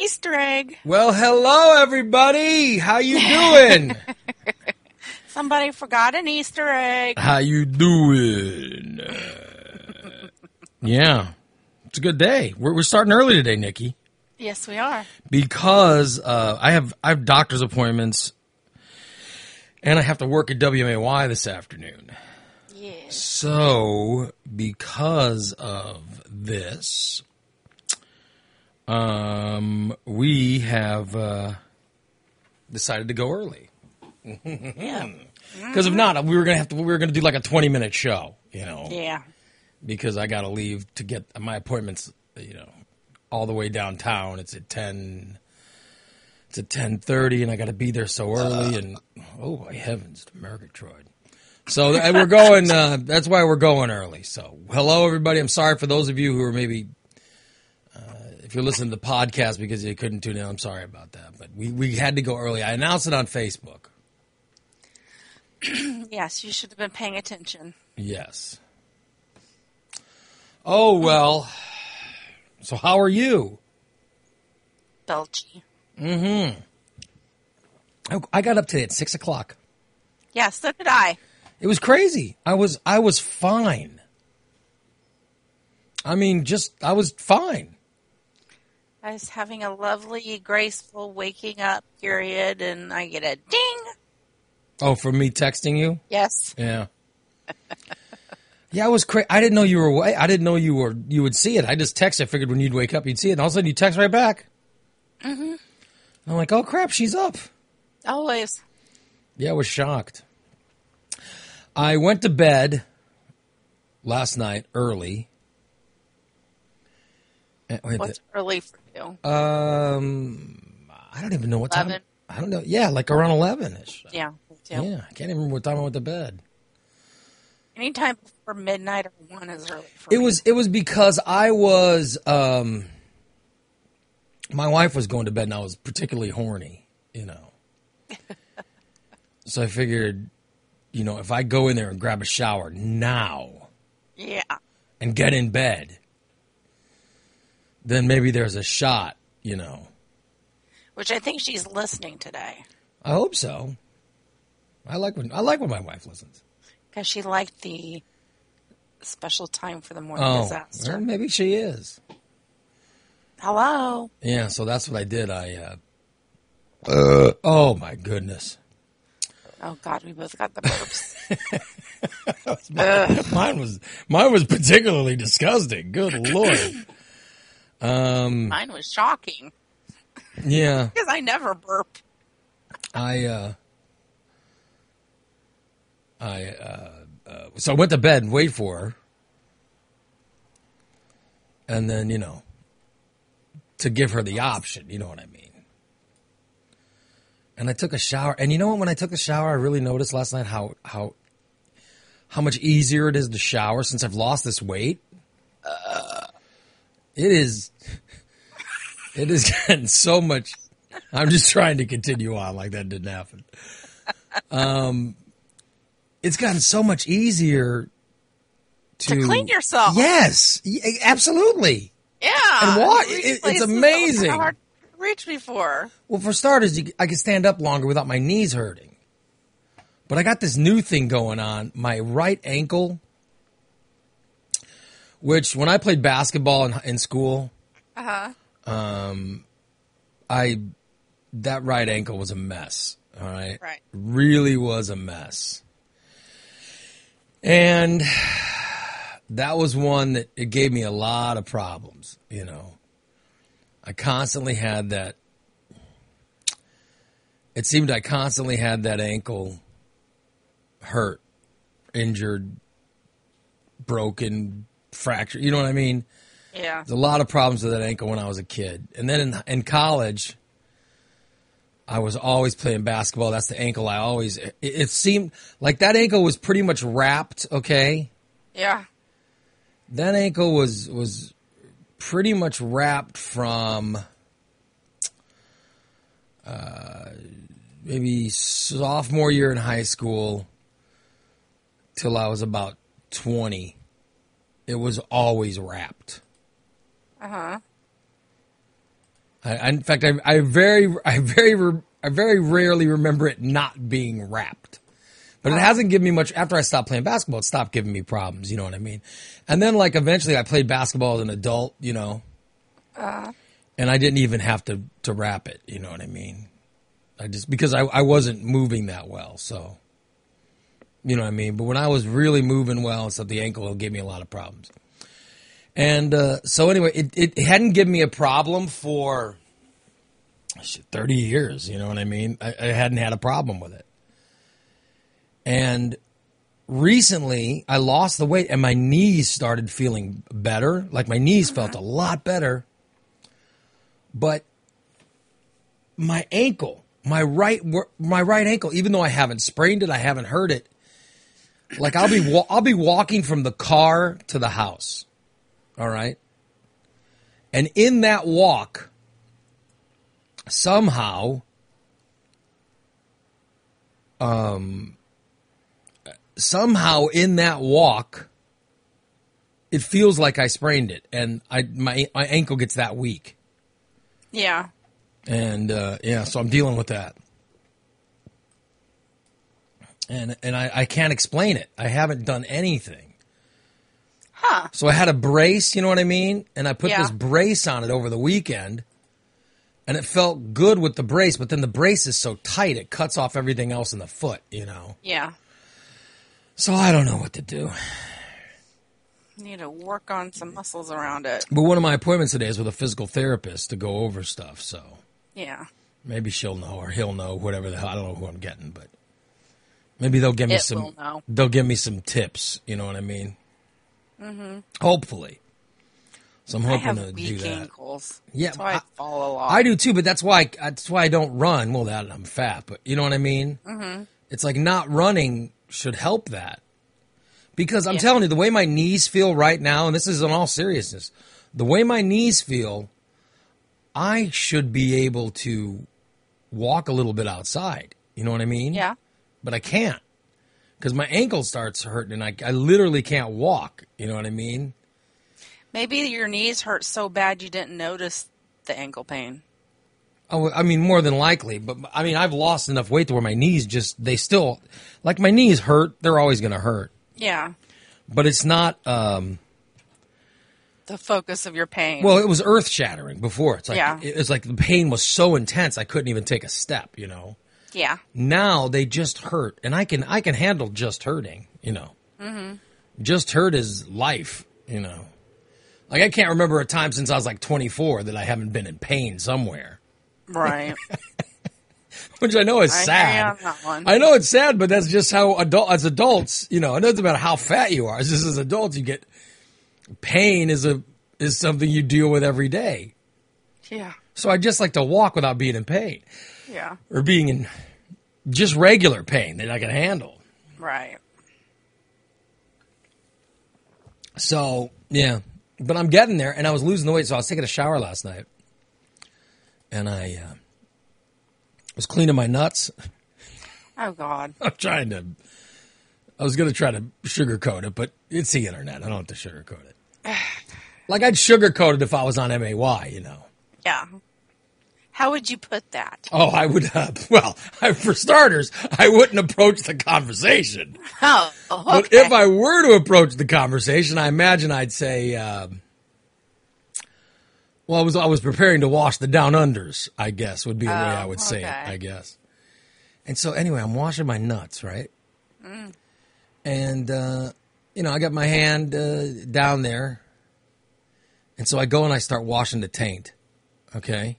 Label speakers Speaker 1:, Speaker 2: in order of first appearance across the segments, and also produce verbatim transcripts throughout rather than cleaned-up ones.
Speaker 1: Easter egg.
Speaker 2: Well, hello, everybody. How you doing?
Speaker 1: Somebody forgot an Easter egg.
Speaker 2: How you doing? Uh, yeah, it's a good day. We're, we're starting early today, Nikki.
Speaker 1: Yes, we are.
Speaker 2: Because uh, I have I have doctor's appointments, and I have to work at W M A Y this afternoon.
Speaker 1: Yes.
Speaker 2: So, because of this, um, we have uh, decided to go early.
Speaker 1: Yeah.
Speaker 2: Because if not, we were gonna have to. We were gonna do like a twenty minute show, you know.
Speaker 1: Yeah.
Speaker 2: Because I gotta leave to get my appointments, you know, all the way downtown. It's at ten. It's at ten thirty, and I gotta be there so early. And oh my heavens, Murgatroyd. So we're going. Uh, that's why we're going early. So hello, everybody. I'm sorry for those of you who are maybe. Uh, if you're listening to the podcast because you couldn't tune in, I'm sorry about that. But we, we had to go early. I announced it on Facebook.
Speaker 1: Yes, you should have been paying attention.
Speaker 2: Yes. Oh, well. So how are you?
Speaker 1: Belchy.
Speaker 2: Mm-hmm. I, I got up today at six o'clock.
Speaker 1: Yeah, so did I.
Speaker 2: It was crazy. I was I was fine. I mean, just, I was fine.
Speaker 1: I was having a lovely, graceful waking up period, and I get a ding.
Speaker 2: Oh, from me texting you?
Speaker 1: Yes.
Speaker 2: Yeah. Yeah, it was crazy. I didn't know you were away. I didn't know you were. You would see it. I just texted. I figured when you'd wake up, you'd see it. And all of a sudden, you text right back.
Speaker 1: Mm-hmm.
Speaker 2: I'm like, oh, crap, she's up.
Speaker 1: Always.
Speaker 2: Yeah, I was shocked. I went to bed last night early. Wait,
Speaker 1: What's early for you?
Speaker 2: Um, I don't even know what
Speaker 1: eleven?
Speaker 2: time. I don't know. Yeah, like around eleven-ish.
Speaker 1: Yeah, me too.
Speaker 2: Yeah, I can't even remember what time I went to bed.
Speaker 1: Anytime before midnight or one is early for
Speaker 2: It
Speaker 1: me.
Speaker 2: was it was because I was um my wife was going to bed and I was particularly horny, you know. So I figured, you know, if I go in there and grab a shower now
Speaker 1: Yeah.
Speaker 2: and get in bed, then maybe there's a shot, you know.
Speaker 1: Which I think she's listening today.
Speaker 2: I hope so. I like when I like when my wife listens.
Speaker 1: Because she liked the special time for the morning
Speaker 2: Oh,
Speaker 1: disaster.
Speaker 2: well, maybe she is.
Speaker 1: Hello.
Speaker 2: Yeah, so that's what I did. I, uh, uh, oh my goodness.
Speaker 1: Oh God, we both got the burps.
Speaker 2: mine, mine was mine was particularly disgusting. Good Lord. Um,
Speaker 1: Mine was shocking
Speaker 2: yeah,
Speaker 1: because I never burp.
Speaker 2: I, uh, I, uh, uh, so I went to bed and wait for her, and then you know, to give her the option. You know what I mean? And I took a shower, and you know what? When I took the shower, I really noticed last night how how how much easier it is to shower since I've lost this weight. Uh, it is, it is getting so much. I'm just trying to continue on like that didn't happen. Um, it's gotten so much easier to,
Speaker 1: To clean yourself.
Speaker 2: Yes, y- absolutely.
Speaker 1: Yeah.
Speaker 2: And what?
Speaker 1: Reach
Speaker 2: It- it's
Speaker 1: places that was
Speaker 2: amazing.
Speaker 1: kinda hard to reach before.
Speaker 2: Well, for starters, you, I can stand up longer without my knees hurting. But I got this new thing going on. My right ankle, which when I played basketball in, in school,
Speaker 1: Uh huh.
Speaker 2: um, I that right ankle was a mess. All right,
Speaker 1: Right.
Speaker 2: really was a mess. And that was one that it gave me a lot of problems. You know, I constantly had that. It seemed I constantly had that ankle hurt, injured, broken, fractured. You know what I mean?
Speaker 1: Yeah.
Speaker 2: There's a lot of problems with that ankle when I was a kid. And then in, in college, I was always playing basketball. That's the ankle I always, it, it seemed like that ankle was pretty much wrapped, okay?
Speaker 1: Yeah.
Speaker 2: That ankle was, was pretty much wrapped from uh, maybe sophomore year in high school till I was about twenty. It was always wrapped.
Speaker 1: Uh huh.
Speaker 2: I, I, in fact, I, I very, I very, re- I very rarely remember it not being wrapped. But it hasn't given me much. After I stopped playing basketball, it stopped giving me problems. You know what I mean? And then, like, eventually, I played basketball as an adult. You know,
Speaker 1: Uh,
Speaker 2: and I didn't even have to to wrap it. You know what I mean? I just because I I wasn't moving that well, so. You know what I mean? But when I was really moving well and stuff, the ankle gave me a lot of problems. And uh, so anyway, it, it hadn't given me a problem for shit, thirty years. You know what I mean? I, I hadn't had a problem with it. And recently, I lost the weight and my knees started feeling better. Like my knees felt a lot better. But my ankle, my right, my right ankle, even though I haven't sprained it, I haven't hurt it. Like I'll be wa- I'll be walking from the car to the house, all right? And in that walk, somehow, um, somehow in that walk, it feels like I sprained it, and I my my ankle gets that weak,
Speaker 1: yeah.
Speaker 2: and uh, yeah, so I'm dealing with that. And and I, I can't explain it. I haven't done anything.
Speaker 1: Huh.
Speaker 2: So I had a brace, you know what I mean? And I put
Speaker 1: Yeah.
Speaker 2: this brace on it over the weekend. And it felt good with the brace, but then the brace is so tight, it cuts off everything else in the foot, you know?
Speaker 1: Yeah.
Speaker 2: So I don't know what to do.
Speaker 1: Need to work on some muscles around it.
Speaker 2: But one of my appointments today is with a physical therapist to go over stuff, so
Speaker 1: Yeah.
Speaker 2: maybe she'll know or he'll know, whatever the hell. I don't know who I'm getting, but maybe they'll give me
Speaker 1: It
Speaker 2: some
Speaker 1: will know.
Speaker 2: they'll give me some tips, you know what I mean? Mm-hmm. Hopefully. So I'm
Speaker 1: I
Speaker 2: hoping
Speaker 1: have
Speaker 2: to do
Speaker 1: weak
Speaker 2: that.
Speaker 1: ankles.
Speaker 2: Yeah,
Speaker 1: That's why I,
Speaker 2: I-
Speaker 1: fall a lot.
Speaker 2: I do too, but that's why that's why I don't run. Well, that I'm fat, but you know what I mean. Mm-hmm. It's like not running should help that because I'm
Speaker 1: Yeah.
Speaker 2: telling you, the way my knees feel right now, and this is in all seriousness, the way my knees feel, I should be able to walk a little bit outside. You know what I mean?
Speaker 1: Yeah.
Speaker 2: But I can't because my ankle starts hurting, and I I literally can't walk. You know what I mean?
Speaker 1: Maybe your knees hurt so bad you didn't notice the ankle pain.
Speaker 2: Oh, I mean, more than likely, but I mean, I've lost enough weight to where my knees just, they still, like my knees hurt. They're always going to hurt,
Speaker 1: Yeah.
Speaker 2: but it's not, um,
Speaker 1: The focus of your pain.
Speaker 2: well, it was earth shattering before. It's like,
Speaker 1: Yeah.
Speaker 2: it's like the pain was so intense. I couldn't even take a step, you know,
Speaker 1: yeah.
Speaker 2: now they just hurt and I can, I can handle just hurting, you know, mm-hmm. Just hurt is life, you know, like I can't remember a time since I was like twenty-four that I haven't been in pain somewhere.
Speaker 1: Right.
Speaker 2: Which I know is
Speaker 1: I hear
Speaker 2: sad.
Speaker 1: you on that one.
Speaker 2: I know it's sad, but that's just how adult as adults, you know, it doesn't matter how fat you are. It's just as adults, you get pain is a is something you deal with every day.
Speaker 1: Yeah.
Speaker 2: So I just like to walk without being in pain
Speaker 1: Yeah.
Speaker 2: or being in just regular pain that I can handle.
Speaker 1: Right.
Speaker 2: So yeah, but I'm getting there, and I was losing the weight. So I was taking a shower last night, and I uh, was cleaning my nuts.
Speaker 1: Oh, God.
Speaker 2: I'm trying to. I was going to try to sugarcoat it, but it's the internet. I don't have to sugarcoat it. Like I'd sugarcoat it if I was on M A Y, you know.
Speaker 1: Yeah. How would you put that?
Speaker 2: Oh, I would. Uh, well, I, for starters, I wouldn't approach the conversation.
Speaker 1: Oh, okay.
Speaker 2: But if I were to approach the conversation, I imagine I'd say, um, "Well, I was I was preparing to wash the down unders." I guess would be the way I would say
Speaker 1: okay.
Speaker 2: it. I guess. And so, anyway, I'm washing my nuts, right?
Speaker 1: Mm.
Speaker 2: And uh, you know, I got my hand uh, down there, and so I go and I start washing the taint. Okay.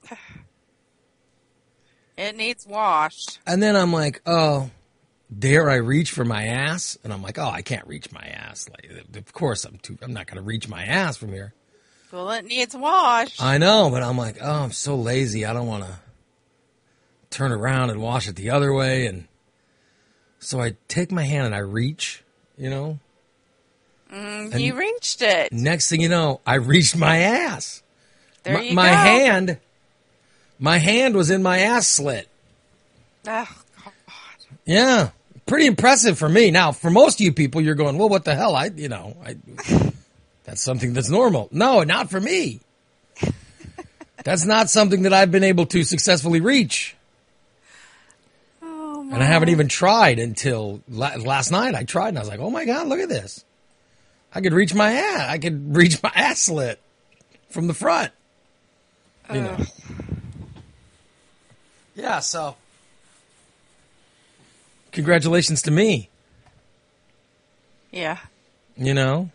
Speaker 1: It needs washed.
Speaker 2: And then I'm like, oh, dare I reach for my ass? And I'm like, oh, I can't reach my ass. Like, of course, I'm too. I'm not going to reach my ass from here.
Speaker 1: Well, it needs washed.
Speaker 2: I know, but I'm like, oh, I'm so lazy. I don't want to turn around and wash it the other way. And so I take my hand and I reach, you know.
Speaker 1: Mm,
Speaker 2: and
Speaker 1: you reached it.
Speaker 2: Next thing you know, I reached my ass.
Speaker 1: There
Speaker 2: my,
Speaker 1: you
Speaker 2: my
Speaker 1: go.
Speaker 2: hand, my hand was in my ass slit.
Speaker 1: Oh, God.
Speaker 2: Yeah, pretty impressive for me. Now, for most of you people, you're going, well, what the hell? I, you know, I, that's something that's normal. No, not for me. That's not something that I've been able to successfully reach.
Speaker 1: Oh,
Speaker 2: and I haven't even tried until la- last night. I tried and I was like, oh my God, look at this. I could reach my ass. I could reach my ass slit from the front. You know. Yeah, so. Congratulations to me.
Speaker 1: Yeah.
Speaker 2: You know?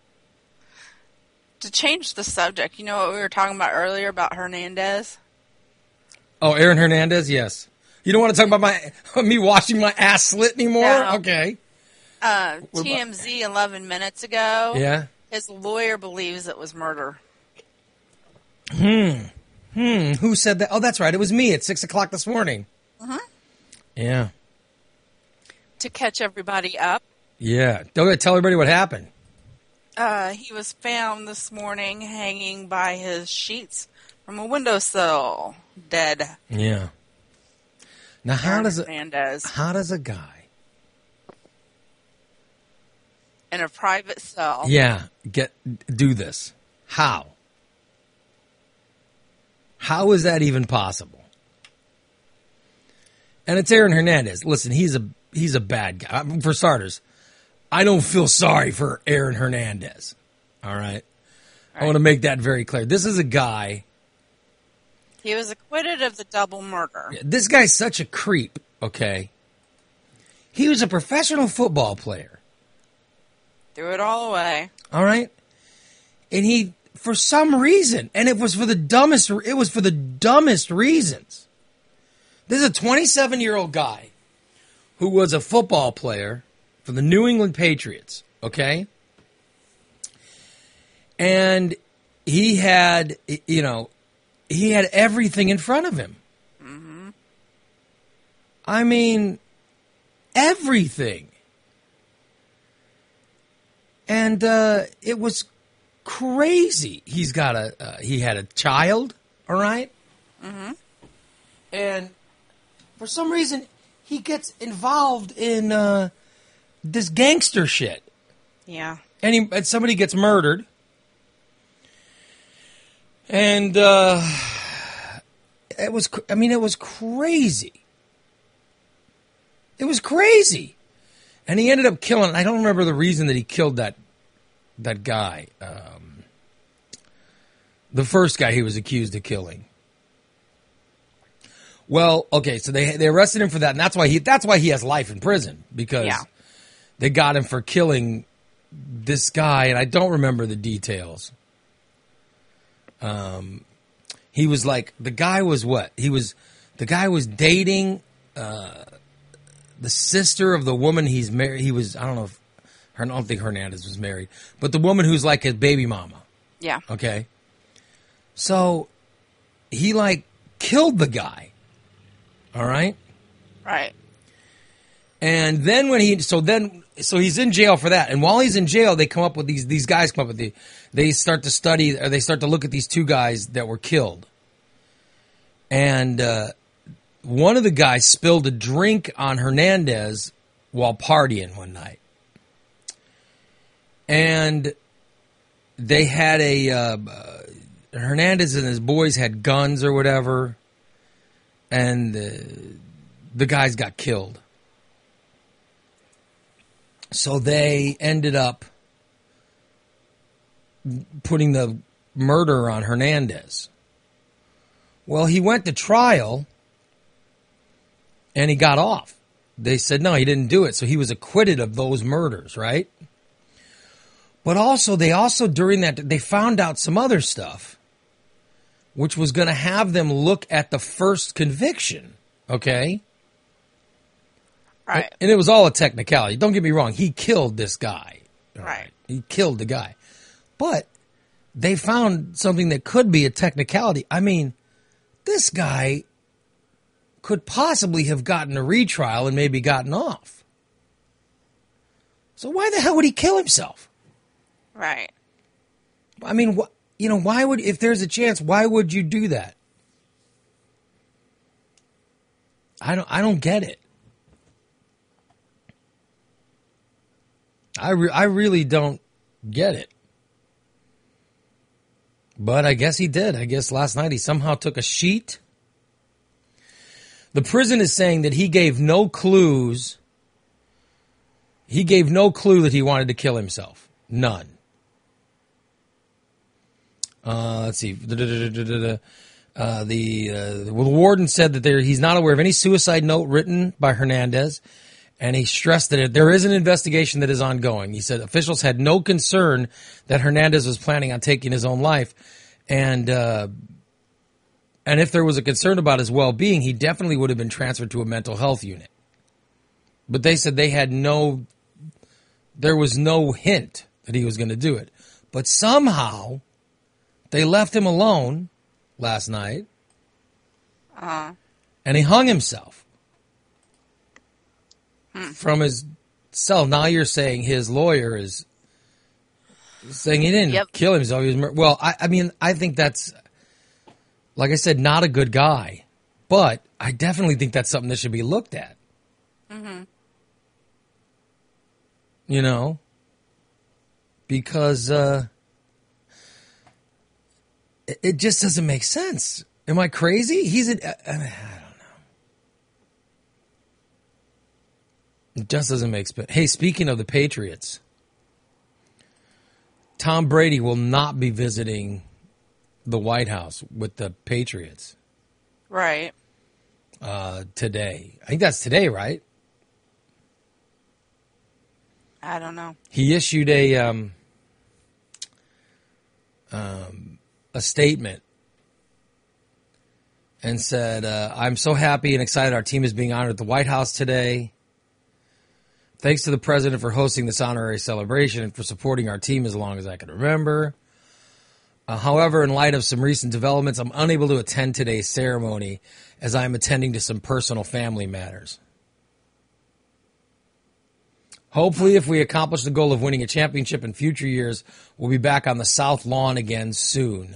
Speaker 1: To change the subject, you know what we were talking about earlier about Hernandez?
Speaker 2: Oh, Aaron Hernandez, yes. You don't want to talk about my me washing my ass slit anymore?
Speaker 1: No.
Speaker 2: Okay.
Speaker 1: Uh,
Speaker 2: What
Speaker 1: T
Speaker 2: about-
Speaker 1: M Z eleven minutes ago,
Speaker 2: Yeah.
Speaker 1: his lawyer believes it was murder.
Speaker 2: Hmm. Hmm. Who said that? Oh, that's right. It was me at six o'clock this morning.
Speaker 1: Uh-huh.
Speaker 2: Yeah.
Speaker 1: To catch everybody up,
Speaker 2: Yeah. Don't tell everybody what happened.
Speaker 1: uh, he was found this morning hanging by his sheets from a windowsill, dead.
Speaker 2: Yeah. Now, how
Speaker 1: Aaron
Speaker 2: does it?
Speaker 1: Hernandez
Speaker 2: How does a guy?
Speaker 1: in a private cell.
Speaker 2: Yeah. Get do this. How? How is that even possible? And it's Aaron Hernandez. Listen, he's a he's a bad guy. For starters, I don't feel sorry for Aaron Hernandez. All right. I want to make that very clear. This is a guy.
Speaker 1: He was acquitted of the double murder.
Speaker 2: This guy's such a creep, okay? He was a professional football player.
Speaker 1: Threw it all away.
Speaker 2: All right? And he, for some reason, and it was for the dumbest, it was for the dumbest reasons. This is a twenty-seven-year-old guy who was a football player for the New England Patriots, okay? And he had, you know, he had everything in front of him.
Speaker 1: Mm-hmm.
Speaker 2: I mean, everything. And uh, it was crazy. He's got a, uh, he had a child, all right?
Speaker 1: Mm-hmm.
Speaker 2: And for some reason, he gets involved in uh, this gangster shit.
Speaker 1: Yeah.
Speaker 2: And, he, and somebody gets murdered. And uh, it was, I mean, it was crazy. It was crazy. And he ended up killing, I don't remember the reason that he killed that that guy. Um, the first guy he was accused of killing. Well, okay, so they they arrested him for that, and that's why he that's why he has life in prison, because
Speaker 1: Yeah.
Speaker 2: they got him for killing this guy, and I don't remember the details. Um, he was like, the guy was what? He was, the guy was dating uh, the sister of the woman he's married. He was, I don't know if, I don't think Hernandez was married, but the woman who's like his baby mama.
Speaker 1: Yeah.
Speaker 2: Okay. So he like killed the guy. All right.
Speaker 1: Right.
Speaker 2: And then when he, so then, so he's in jail for that. And while he's in jail, they come up with these, these guys come up with the, they start to study, or they start to look at these two guys that were killed. And, uh, one of the guys spilled a drink on Hernandez while partying one night. And they had a, uh, uh, Hernandez and his boys had guns or whatever. And uh, the guys got killed. So they ended up putting the murder on Hernandez. Well, he went to trial and he got off. They said, no, he didn't do it. So he was acquitted of those murders, right? But also, they also, during that, they found out some other stuff, which was going to have them look at the first conviction, okay?
Speaker 1: Right.
Speaker 2: And it was all a technicality. Don't get me wrong. He killed this guy.
Speaker 1: Right.
Speaker 2: He killed the guy. But they found something that could be a technicality. I mean, this guy could possibly have gotten a retrial and maybe gotten off. So why the hell would he kill himself?
Speaker 1: Right.
Speaker 2: I mean, wh- you know, why would, if there's a chance, why would you do that? I don't, I don't get it. I, re- I really don't get it. But I guess he did. I guess last night he somehow took a sheet. The prison is saying that he gave no clues. He gave no clue that he wanted to kill himself. None. Uh, let's see. Uh, the, uh, the warden said that there, he's not aware of any suicide note written by Hernandez, and he stressed that there is an investigation that is ongoing. He said officials had no concern that Hernandez was planning on taking his own life, and uh, and if there was a concern about his well-being, he definitely would have been transferred to a mental health unit. But they said they had no, there was no hint that he was going to do it. But somehow they left him alone last night,
Speaker 1: uh.
Speaker 2: and he hung himself
Speaker 1: hmm.
Speaker 2: from his cell. Now you're saying his lawyer is saying he didn't
Speaker 1: yep.
Speaker 2: kill himself. He was mur- well, I, I mean, I think that's, like I said, not a good guy, but I definitely think that's something that should be looked at.
Speaker 1: Mm-hmm.
Speaker 2: You know, because uh, it, it just doesn't make sense. Am I crazy? He's a, I, mean, I don't know. It just doesn't make sense. Hey, speaking of the Patriots, Tom Brady will not be visiting the White House with the Patriots.
Speaker 1: Right.
Speaker 2: Uh, today. I think that's today, right?
Speaker 1: I don't know.
Speaker 2: He issued a um, um, a statement and said, uh, I'm so happy and excited our team is being honored at the White House today. Thanks to the president for hosting this honorary celebration and for supporting our team as long as I can remember. Uh, however, in light of some recent developments, I'm unable to attend today's ceremony as I'm attending to some personal family matters. Hopefully, if we accomplish the goal of winning a championship in future years, we'll be back on the South Lawn again soon.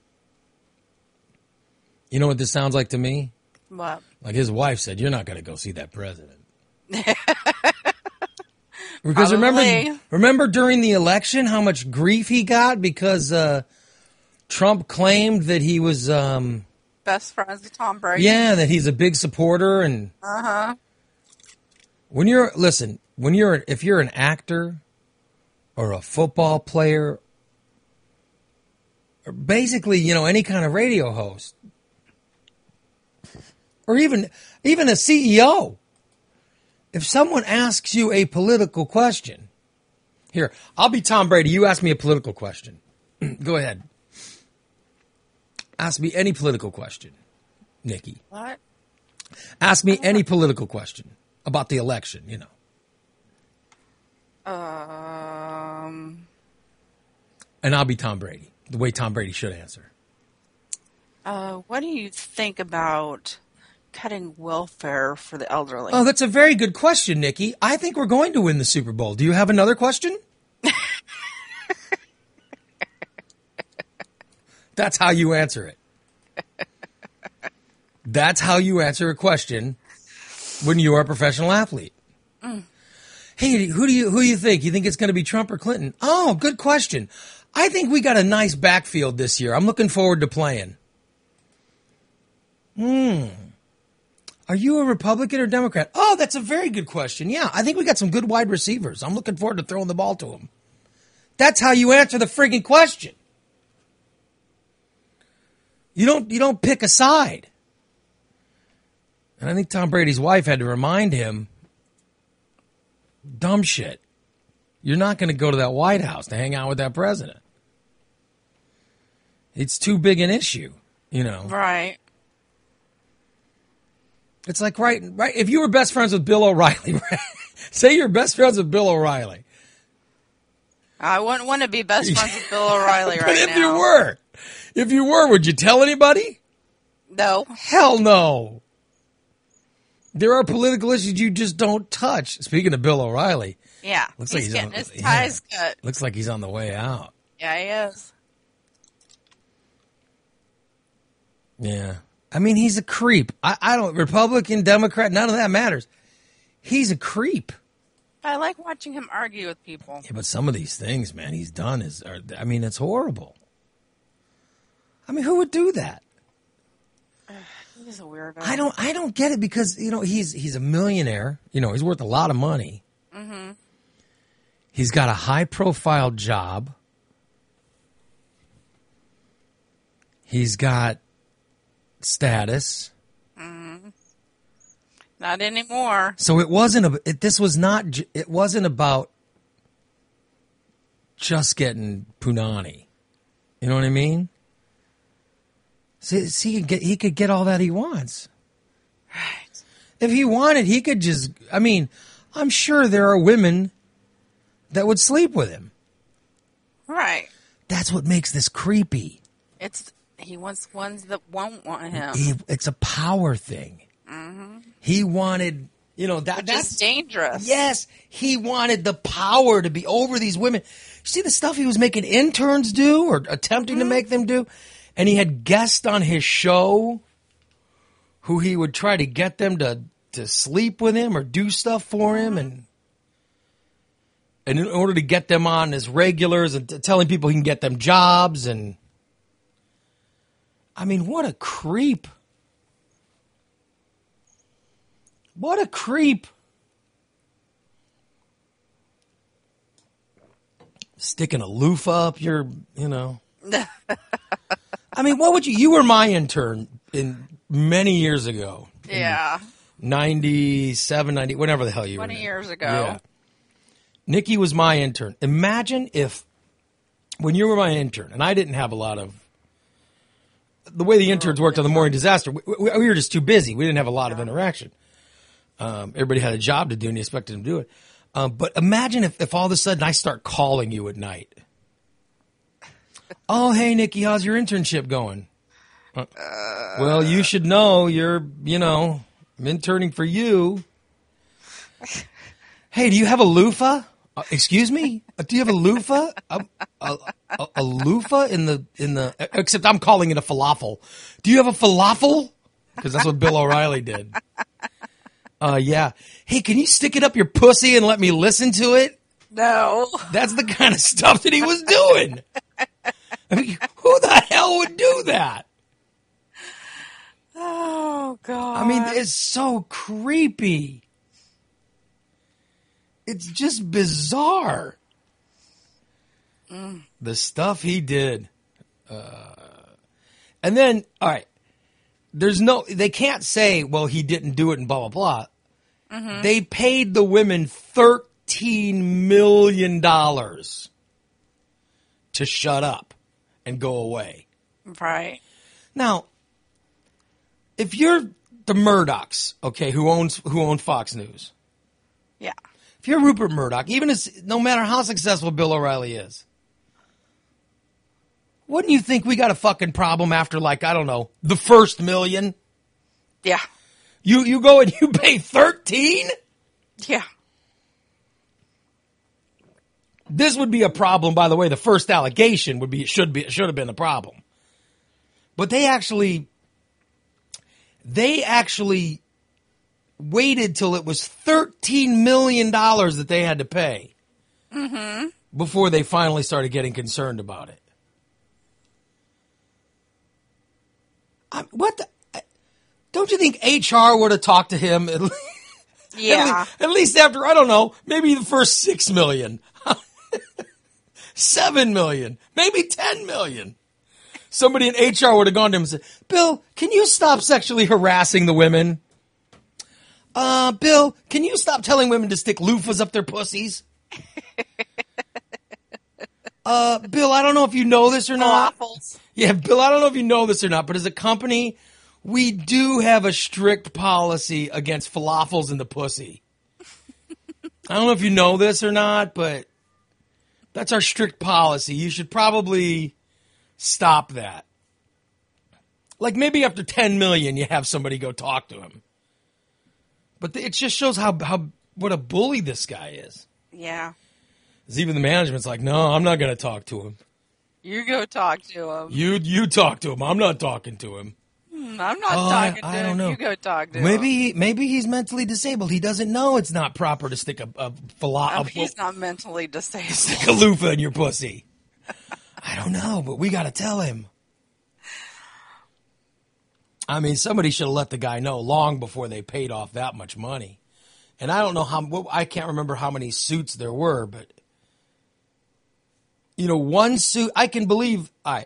Speaker 2: You know what this sounds like to me?
Speaker 1: What?
Speaker 2: Like his wife said, you're not going to go see that president. Because remember, remember during the election how much grief he got because uh, Trump claimed that he was um,
Speaker 1: best friends with Tom Brady.
Speaker 2: Yeah, that he's a big supporter and
Speaker 1: uh huh.
Speaker 2: When you're listen, when you're if you're an actor or a football player, or basically you know any kind of radio host, or even even a C E O. If someone asks you a political question, here, I'll be Tom Brady. You ask me a political question. Go ahead. Ask me any political question, Nikki.
Speaker 1: What?
Speaker 2: Ask me any political question about the election, you know.
Speaker 1: Um.
Speaker 2: And I'll be Tom Brady, the way Tom Brady should answer.
Speaker 1: Uh, what do you think about cutting welfare for the elderly?
Speaker 2: Oh, that's a very good question, Nikki. I think we're going to win the Super Bowl. Do you have another question? That's how you answer it. That's how you answer a question when you are a professional athlete. Mm. Hey, who do you who do you think? You think it's going to be Trump or Clinton? Oh, good question. I think we got a nice backfield this year. I'm looking forward to playing. Hmm. Are you a Republican or Democrat? Oh, that's a very good question. Yeah, I think we got some good wide receivers. I'm looking forward to throwing the ball to them. That's how you answer the friggin' question. You don't you don't pick a side. And I think Tom Brady's wife had to remind him, dumb shit. You're not going to go to that White House to hang out with that president. It's too big an issue, you know.
Speaker 1: Right.
Speaker 2: It's like, right, right. If you were best friends with Bill O'Reilly, right? Say you're best friends with Bill O'Reilly.
Speaker 1: I wouldn't want to be best friends with Bill O'Reilly right now.
Speaker 2: But if you were, if you were, would you tell anybody?
Speaker 1: No.
Speaker 2: Hell no. There are political issues you just don't touch. Speaking of Bill O'Reilly.
Speaker 1: Yeah.
Speaker 2: Looks
Speaker 1: he's
Speaker 2: like he's
Speaker 1: getting
Speaker 2: on,
Speaker 1: his
Speaker 2: yeah,
Speaker 1: ties cut.
Speaker 2: Looks like he's on the way out.
Speaker 1: Yeah, he is.
Speaker 2: Yeah. I mean, he's a creep. I, I don't, Republican, Democrat, none of that matters. He's a creep.
Speaker 1: I like watching him argue with people.
Speaker 2: Yeah, but some of these things, man, he's done is, are, I mean, it's horrible. I mean, who would do that?
Speaker 1: He's a weirdo.
Speaker 2: I don't. I don't get it because you know he's he's a millionaire. You know he's worth a lot of money.
Speaker 1: Mm-hmm.
Speaker 2: He's got a high profile job. He's got status.
Speaker 1: Mm-hmm. Not anymore.
Speaker 2: So it wasn't a. It, this was not. It wasn't about just getting punani. You know what I mean? See, see, he could get, he could get all that he wants.
Speaker 1: Right.
Speaker 2: If he wanted, he could just. I mean, I'm sure there are women that would sleep with him.
Speaker 1: Right.
Speaker 2: That's what makes this creepy.
Speaker 1: It's he wants ones that won't want him.
Speaker 2: He, it's a power thing.
Speaker 1: Mm-hmm.
Speaker 2: He wanted, you know, that
Speaker 1: Which
Speaker 2: that's
Speaker 1: is dangerous.
Speaker 2: Yes, he wanted the power to be over these women. You see the stuff he was making interns do or attempting mm-hmm. to make them do? And he had guests on his show who he would try to get them to, to sleep with him or do stuff for him. And and in order to get them on as regulars and t- telling people he can get them jobs. And I mean, what a creep. What a creep. Sticking a loofah up your, you know. I mean, what would you, you were my intern in many years ago.
Speaker 1: Yeah.
Speaker 2: ninety-seven, ninety, whatever the hell you were.
Speaker 1: twenty years ago.
Speaker 2: Yeah. Nikki was my intern. Imagine if, when you were my intern, and I didn't have a lot of, the way the interns worked on the Morning Disaster, we, we, we were just too busy. We didn't have a lot of interaction. Um, everybody had a job to do, and you expected them to do it. Um, but imagine if, if all of a sudden I start calling you at night. Oh, hey, Nikki, how's your internship going? Uh, well, you should know you're, you know, I'm interning for you. Hey, do you have a loofah? Uh, excuse me? Uh, do you have a loofah? A, a, a, a loofah in the, in the, except I'm calling it a falafel. Do you have a falafel? Because that's what Bill O'Reilly did. Uh, yeah. Hey, can you stick it up your pussy and let me listen to it?
Speaker 1: No.
Speaker 2: That's the kind of stuff that he was doing. I mean, who the hell would do that?
Speaker 1: Oh, God.
Speaker 2: I mean, it's so creepy. It's just bizarre.
Speaker 1: Mm.
Speaker 2: The stuff he did. Uh, and then, all right, there's no, they can't say, well, he didn't do it and blah, blah, blah. Mm-hmm. They paid the women thirteen million dollars to shut up and go away.
Speaker 1: Right.
Speaker 2: Now, if you're the Murdochs, okay, who owns who own Fox News.
Speaker 1: Yeah.
Speaker 2: If you're Rupert Murdoch, even as no matter how successful Bill O'Reilly is, wouldn't you think we got a fucking problem after, like, I don't know, the first million?
Speaker 1: Yeah.
Speaker 2: You you go and you pay thirteen?
Speaker 1: Yeah.
Speaker 2: This would be a problem, by the way. The first allegation would be should be should have been a problem. But they actually they actually waited till it was thirteen million dollars that they had to pay. Mm-hmm. Before they finally started getting concerned about it. I, what the, don't you think H R would have talked to him at least,
Speaker 1: yeah.
Speaker 2: at least, at least after, I don't know, maybe the first six million, seven million, maybe ten million. Somebody in H R would have gone to him and said, Bill, can you stop sexually harassing the women? Uh, Bill, can you stop telling women to stick loofahs up their pussies? uh, Bill, I don't know if you know this or not.
Speaker 1: Falafels.
Speaker 2: Yeah, Bill, I don't know if you know this or not, but as a company, we do have a strict policy against falafels in the pussy. I don't know if you know this or not, but that's our strict policy. You should probably stop that. Like maybe after ten million, you have somebody go talk to him. But it just shows how, how what a bully this guy is.
Speaker 1: Yeah.
Speaker 2: Because even the management's like, no, I'm not going to talk to him.
Speaker 1: You go talk to him.
Speaker 2: You you talk to him. I'm not talking to him.
Speaker 1: Hmm, I'm not
Speaker 2: oh,
Speaker 1: talking
Speaker 2: I,
Speaker 1: to
Speaker 2: I
Speaker 1: him.
Speaker 2: Don't know.
Speaker 1: You go talk to
Speaker 2: maybe,
Speaker 1: him.
Speaker 2: Maybe he's mentally disabled. He doesn't know it's not proper to stick a, a, philo-
Speaker 1: Oh,
Speaker 2: a,
Speaker 1: he's not mentally disabled.
Speaker 2: stick a loofah in your pussy. I don't know, but we got to tell him. I mean, somebody should have let the guy know long before they paid off that much money. And I don't know how, well, I can't remember how many suits there were, but, you know, one suit, I can believe, I,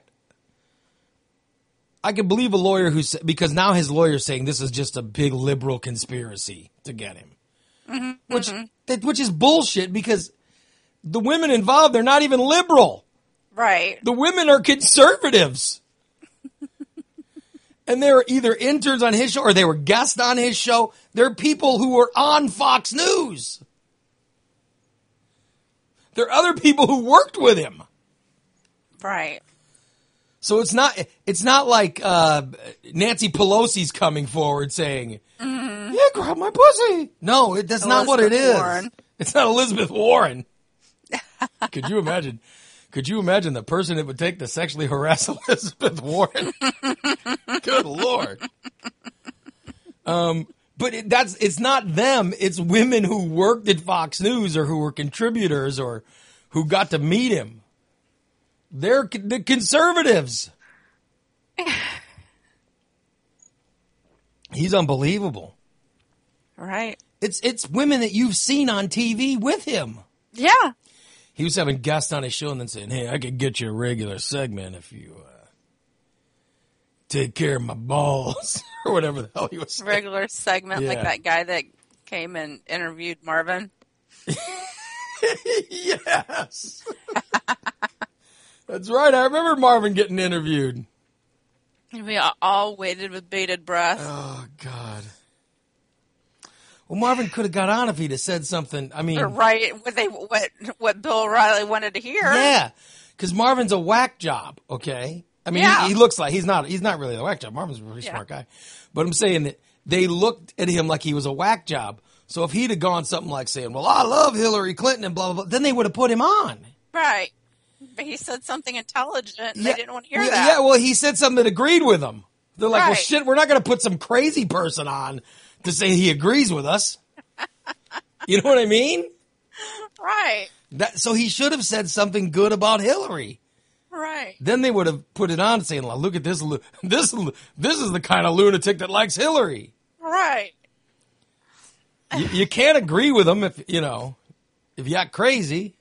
Speaker 2: I can believe a lawyer who said, because now his lawyer's saying this is just a big liberal conspiracy to get him. Mm-hmm, which, mm-hmm. That, which is bullshit because the women involved, they're not even liberal.
Speaker 1: Right.
Speaker 2: The women are conservatives. And they were either interns on his show or they were guests on his show. They're people who were on Fox News. There are other people who worked with him.
Speaker 1: Right.
Speaker 2: So it's not it's not like uh, Nancy Pelosi's coming forward saying, mm-hmm. yeah, grab my pussy. No, it, that's Elizabeth not what it is. Warren. It's not Elizabeth Warren. Could you imagine? Could you imagine the person that would take to sexually harass Elizabeth Warren? Good Lord. Um, but it, that's it's not them. It's women who worked at Fox News or who were contributors or who got to meet him. They're the conservatives. He's unbelievable.
Speaker 1: Right.
Speaker 2: It's it's women that you've seen on T V with him.
Speaker 1: Yeah.
Speaker 2: He was having guests on his show and then saying, hey, I could get you a regular segment if you uh, take care of my balls or whatever the hell he was saying.
Speaker 1: Regular segment
Speaker 2: yeah.
Speaker 1: like that guy that came and interviewed Marvin.
Speaker 2: Yes. That's right. I remember Marvin getting interviewed.
Speaker 1: We all waited with bated breath.
Speaker 2: Oh, God. Well, Marvin could have got on if he'd have said something. I mean,
Speaker 1: or right, what they what what Bill O'Reilly wanted to hear.
Speaker 2: Yeah, because Marvin's a whack job. Okay, I mean,
Speaker 1: yeah.
Speaker 2: he, he looks like he's not. He's not really a whack job. Marvin's a really yeah. smart guy, but I'm saying that they looked at him like he was a whack job. So if he'd have gone something like saying, "Well, I love Hillary Clinton," and blah blah blah, then they would have put him on.
Speaker 1: Right. But he said something intelligent, and
Speaker 2: yeah.
Speaker 1: they didn't want to hear
Speaker 2: yeah,
Speaker 1: that.
Speaker 2: Yeah. Well, he said something that agreed with them. They're like,
Speaker 1: right.
Speaker 2: "Well, shit, we're not going to put some crazy person on to say he agrees with us." You know what I mean?
Speaker 1: Right.
Speaker 2: That, so he should have said something good about Hillary.
Speaker 1: Right.
Speaker 2: Then they would have put it on saying, look at this, this, this is the kind of lunatic that likes Hillary.
Speaker 1: Right.
Speaker 2: You, you can't agree with them if, you know, if you act crazy.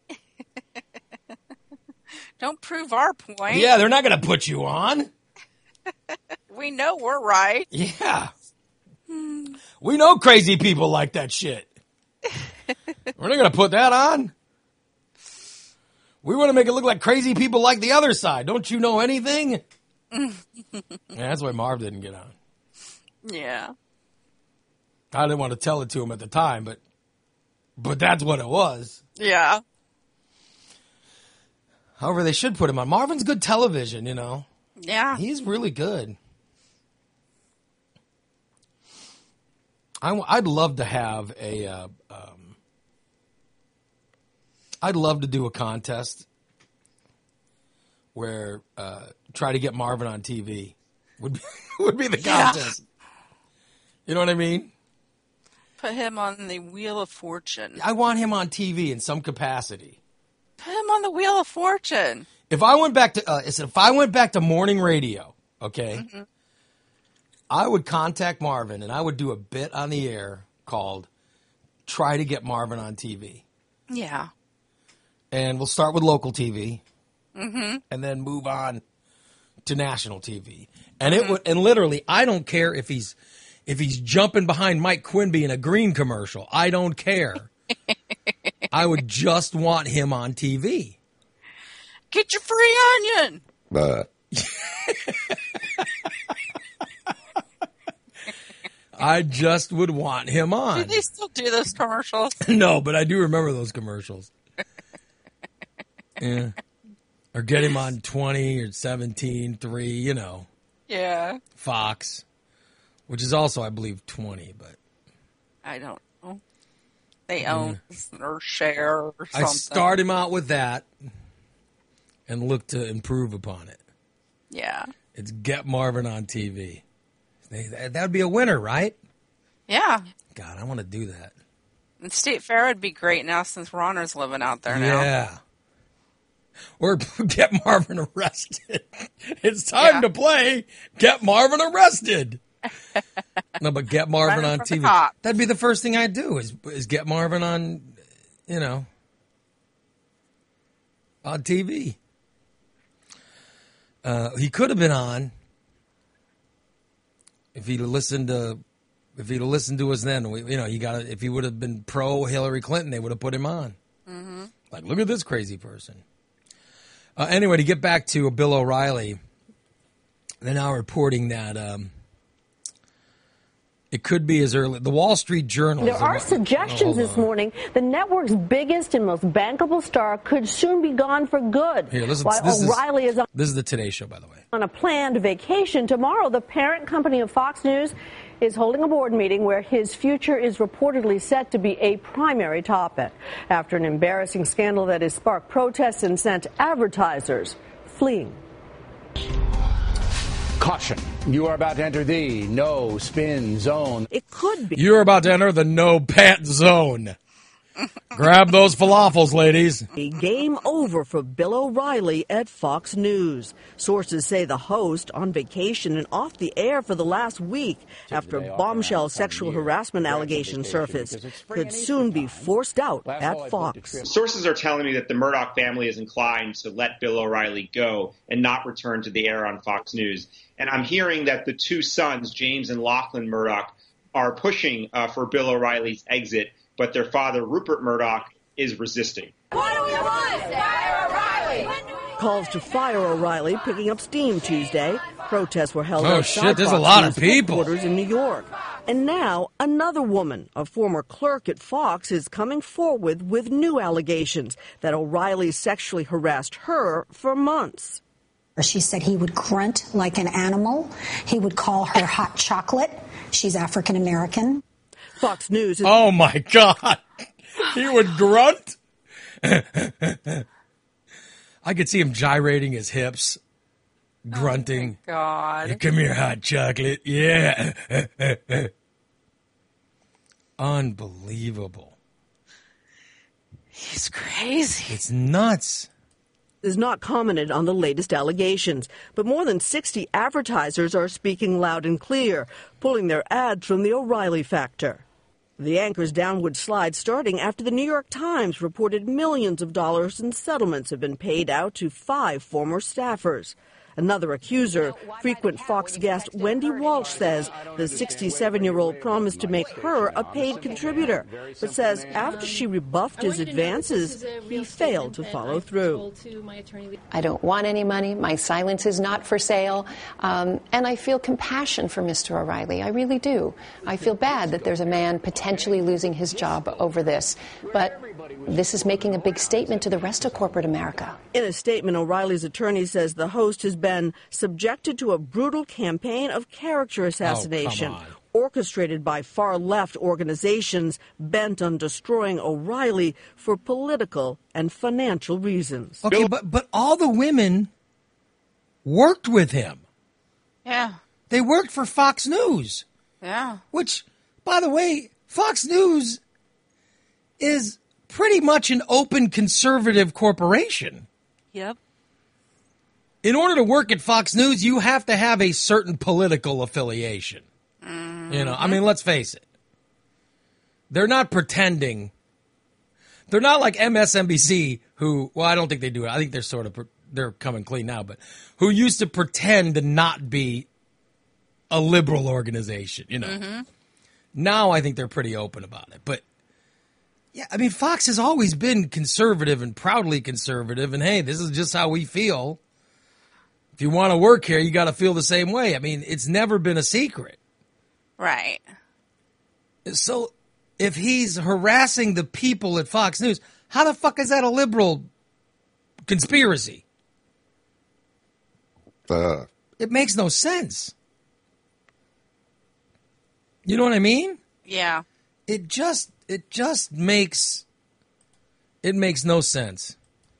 Speaker 1: Don't prove our point.
Speaker 2: Yeah, they're not going to put you on.
Speaker 1: We know we're right.
Speaker 2: Yeah. Hmm. We know crazy people like that shit. We're not going to put that on. We want to make it look like crazy people like the other side. Don't you know anything? Yeah, that's why Marv didn't get on.
Speaker 1: Yeah.
Speaker 2: I didn't want to tell it to him at the time, but but that's what it was.
Speaker 1: Yeah.
Speaker 2: However, they should put him on. Marvin's good television, you know.
Speaker 1: Yeah.
Speaker 2: He's really good. I, I'd love to have a, uh, um, I'd love to do a contest where, uh, try to get Marvin on T V would be, would be the contest. Yeah. You know what I mean?
Speaker 1: Put him on the Wheel of Fortune.
Speaker 2: I want him on T V in some capacity.
Speaker 1: Put him on the Wheel of Fortune.
Speaker 2: If I went back to, uh, if I went back to morning radio, okay, mm-hmm. I would contact Marvin and I would do a bit on the air called Try to Get Marvin on T V.
Speaker 1: Yeah.
Speaker 2: And we'll start with local T V.
Speaker 1: Mm-hmm.
Speaker 2: And then move on to national T V. And it would, and literally, I don't care if he's, if he's jumping behind Mike Quimby in a green commercial. I don't care. I would just want him on T V.
Speaker 1: Get your free onion.
Speaker 2: But. I just would want him on.
Speaker 1: Do they still do those commercials?
Speaker 2: No, but I do remember those commercials. Yeah. Or get him on twenty or seventeen, three, you know.
Speaker 1: Yeah.
Speaker 2: Fox, which is also, I believe, twenty, but.
Speaker 1: I don't know. They own yeah. or share or something.
Speaker 2: I start him out with that and look to improve upon it.
Speaker 1: Yeah.
Speaker 2: It's get Marvin on T V. That would be a winner, right?
Speaker 1: Yeah.
Speaker 2: God, I want to do that.
Speaker 1: And State Fair would be great now since Ronner's living out there now.
Speaker 2: Yeah. or get Marvin arrested. It's time
Speaker 1: Yeah.
Speaker 2: to play Get Marvin Arrested. No, but get Marvin
Speaker 1: Running
Speaker 2: on
Speaker 1: from
Speaker 2: T V.
Speaker 1: the cops.
Speaker 2: That'd be the first thing I'd do is is get Marvin on, you know, on T V. Uh, he could have been on if he'd listened to if he'd listened to us then. We, you know, he got if he would have been pro Hillary Clinton, they would have put him on. Mm-hmm. Like, look at this crazy person. Uh, anyway, to get back to Bill O'Reilly, they're now reporting that. Um, It could be as early. The Wall Street Journal.
Speaker 3: There are suggestions this morning the network's biggest and most bankable star could soon be gone for good.
Speaker 2: Here, listen,
Speaker 3: While
Speaker 2: this
Speaker 3: O'Reilly
Speaker 2: is,
Speaker 3: is on,
Speaker 2: this is the Today Show, by the way.
Speaker 3: on a planned vacation tomorrow, the parent company of Fox News is holding a board meeting where his future is reportedly set to be a primary topic after an embarrassing scandal that has sparked protests and sent advertisers fleeing.
Speaker 4: Caution. You are about to enter the no spin zone.
Speaker 3: It could be.
Speaker 2: You're about to enter the no pant zone. Grab those falafels, ladies.
Speaker 3: Game over for Bill O'Reilly at Fox News. Sources say the host, on vacation and off the air for the last week after bombshell sexual harassment allegations surfaced, could soon be forced out at Fox.
Speaker 5: Sources are telling me that the Murdoch family is inclined to let Bill O'Reilly go and not return to the air on Fox News. And I'm hearing that the two sons, James and Lachlan Murdoch, are pushing uh, for Bill O'Reilly's exit, but their father, Rupert Murdoch, is resisting.
Speaker 6: What do we want? Fire O'Reilly!
Speaker 3: Calls to fire O'Reilly picking up steam Tuesday. Protests were held
Speaker 2: Oh,
Speaker 3: outside
Speaker 2: shit, there's a
Speaker 3: Fox
Speaker 2: lot of
Speaker 3: News
Speaker 2: people.
Speaker 3: headquarters in New York. And now another woman, a former clerk at Fox, is coming forward with new allegations that O'Reilly sexually harassed her for months.
Speaker 7: She said he would grunt like an animal. He would call her hot chocolate. She's African American.
Speaker 3: Fox News is
Speaker 2: Oh, my God. He would grunt? I could see him gyrating his hips, grunting.
Speaker 1: Oh God.
Speaker 2: Come here, hot chocolate. Yeah. Unbelievable.
Speaker 1: He's crazy.
Speaker 2: It's nuts.
Speaker 3: has not commented on the latest allegations, but more than sixty advertisers are speaking loud and clear, pulling their ads from the O'Reilly factor. The anchor's downward slide starting after the New York Times reported millions of dollars in settlements have been paid out to five former staffers. Another accuser, frequent Fox guest Wendy Walsh, says the sixty-seven-year-old promised to make her a paid contributor, but says after she rebuffed his advances, he failed to follow through.
Speaker 8: I don't want any money. My silence is not for sale. Um, and I feel compassion for Mister O'Reilly. I really do. I feel bad that there's a man potentially losing his job over this. But this is making a big statement to the rest of corporate America.
Speaker 3: In a statement, O'Reilly's attorney says the host has been subjected to a brutal campaign of character assassination,
Speaker 2: Oh, come on.
Speaker 3: orchestrated by far-left organizations bent on destroying O'Reilly for political and financial reasons.
Speaker 2: Okay, but but all the women worked with him.
Speaker 1: Yeah.
Speaker 2: They worked for Fox News,
Speaker 1: Yeah.
Speaker 2: which, by the way, Fox News is pretty much an open conservative corporation.
Speaker 1: Yep.
Speaker 2: In order to work at Fox News, you have to have a certain political affiliation. Mm-hmm. You know, I mean, let's face it. They're not pretending. They're not like M S N B C, who, well, I don't think they do it. I think they're sort of, they're coming clean now, but who used to pretend to not be a liberal organization, you know. Mm-hmm. Now I think they're pretty open about it. But, yeah, I mean, Fox has always been conservative and proudly conservative, and hey, this is just how we feel. If you want to work here, you got to feel the same way. I mean, it's never been a secret.
Speaker 1: Right.
Speaker 2: So if he's harassing the people at Fox News, how the fuck is that a liberal conspiracy?
Speaker 9: Uh.
Speaker 2: It makes no sense. You know what I mean?
Speaker 1: Yeah.
Speaker 2: It just it just makes it makes no sense.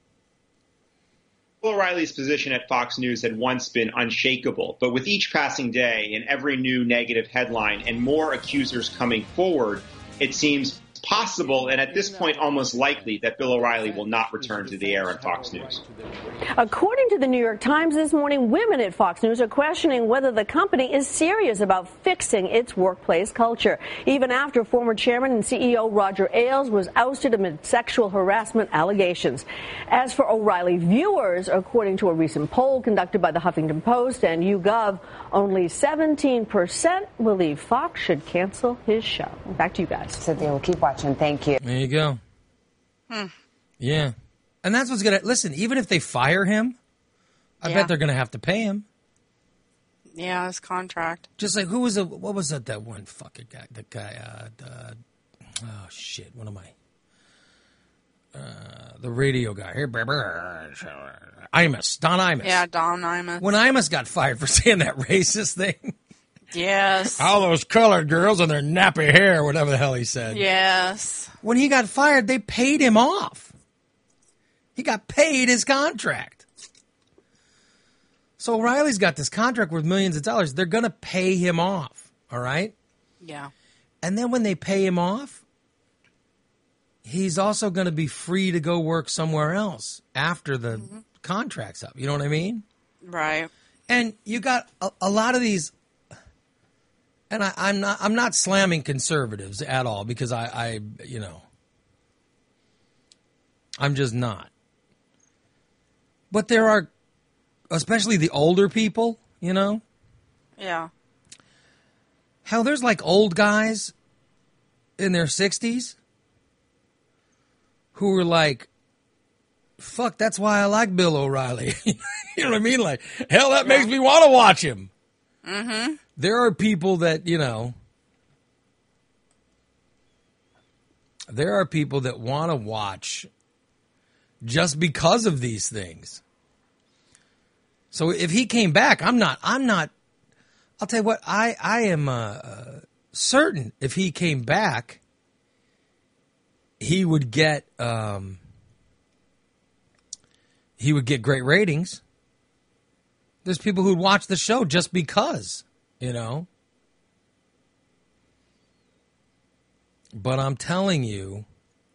Speaker 5: Bill O'Reilly's position at Fox News had once been unshakable, but with each passing day and every new negative headline and more accusers coming forward, it seems possible, and at this point almost likely, that Bill O'Reilly will not return to the air on Fox News.
Speaker 9: According to the New York Times this morning, women at Fox News are questioning whether the company is serious about fixing its workplace culture, even after former chairman and C E O Roger Ailes was ousted amid sexual harassment allegations. As for O'Reilly viewers, according to a recent poll conducted by the Huffington Post and YouGov, only seventeen percent believe Fox should cancel his show. Back to you guys.
Speaker 10: Cynthia, we'll keep watching. Thank you.
Speaker 2: There you go.
Speaker 1: Hmm.
Speaker 2: Yeah. And that's what's going to... Listen, even if they fire him, I
Speaker 1: Yeah.
Speaker 2: bet they're going to have to pay him.
Speaker 1: Yeah, his contract.
Speaker 2: Just like, who was a... What was that, that one fucking guy? The guy, uh... The, oh, shit. What am I? Uh, the radio guy. Here, Imus. Don Imus.
Speaker 1: Yeah, Don Imus.
Speaker 2: When Imus got fired for saying that racist thing...
Speaker 1: Yes.
Speaker 2: All those colored girls and their nappy hair, whatever the hell he said.
Speaker 1: Yes.
Speaker 2: When he got fired, they paid him off. He got paid his contract. So O'Reilly's got this contract worth millions of dollars. They're going to pay him off, all right?
Speaker 1: Yeah.
Speaker 2: And then when they pay him off, he's also going to be free to go work somewhere else after the mm-hmm. contract's up. You know what I mean?
Speaker 1: Right.
Speaker 2: And you got a, a lot of these... And I, I'm not I'm not slamming conservatives at all because I, I, you know, I'm just not. But there are, especially the older people, you know.
Speaker 1: Yeah.
Speaker 2: Hell, there's like old guys in their sixties who were like, fuck, that's why I like Bill O'Reilly. You know what I mean? Like, hell, that yeah. makes me want to watch him.
Speaker 1: Mm-hmm.
Speaker 2: There are people that, you know, there are people that want to watch just because of these things. So if he came back, I'm not, I'm not, I'll tell you what, I, I am uh, uh, certain if he came back, he would get, um, he would get great ratings. There's people who'd watch the show just because, you know. But I'm telling you,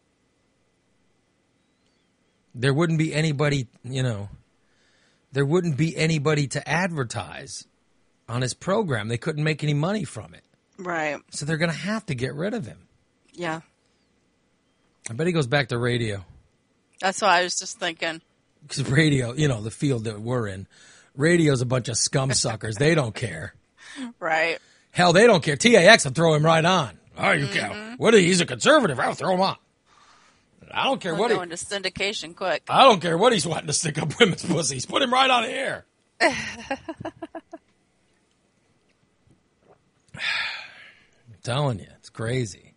Speaker 2: there wouldn't be anybody, you know, there wouldn't be anybody to advertise on his program. They couldn't make any money from it.
Speaker 1: Right.
Speaker 2: So they're going to have to get rid of him.
Speaker 1: Yeah.
Speaker 2: I bet he goes back to radio.
Speaker 1: That's what I was just thinking.
Speaker 2: Because radio, you know, the field that we're in, radio's a bunch of scum suckers. They don't care.
Speaker 1: Right.
Speaker 2: Hell, they don't care. T A X will throw him right on. Oh, you mm-hmm. can't. What? He's a conservative. I'll throw him on. I don't care
Speaker 1: We'll
Speaker 2: what
Speaker 1: go
Speaker 2: he...
Speaker 1: into syndication quick.
Speaker 2: I don't care what he's wanting to stick up women's pussies. Put him right on the air. I'm telling you, it's crazy.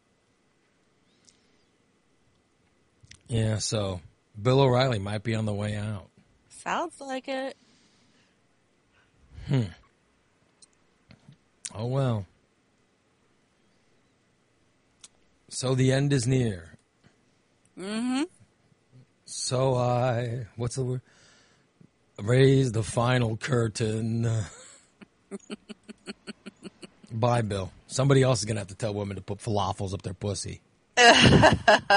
Speaker 2: Yeah, so Bill O'Reilly might be on the way out.
Speaker 1: Sounds like it.
Speaker 2: Hmm. Oh, well. So the end is near.
Speaker 1: Mm-hmm.
Speaker 2: So I, what's the word? Raise the final curtain. Bye, Bill. Somebody else is going to have to tell women to put falafels up their pussy.
Speaker 1: Oh,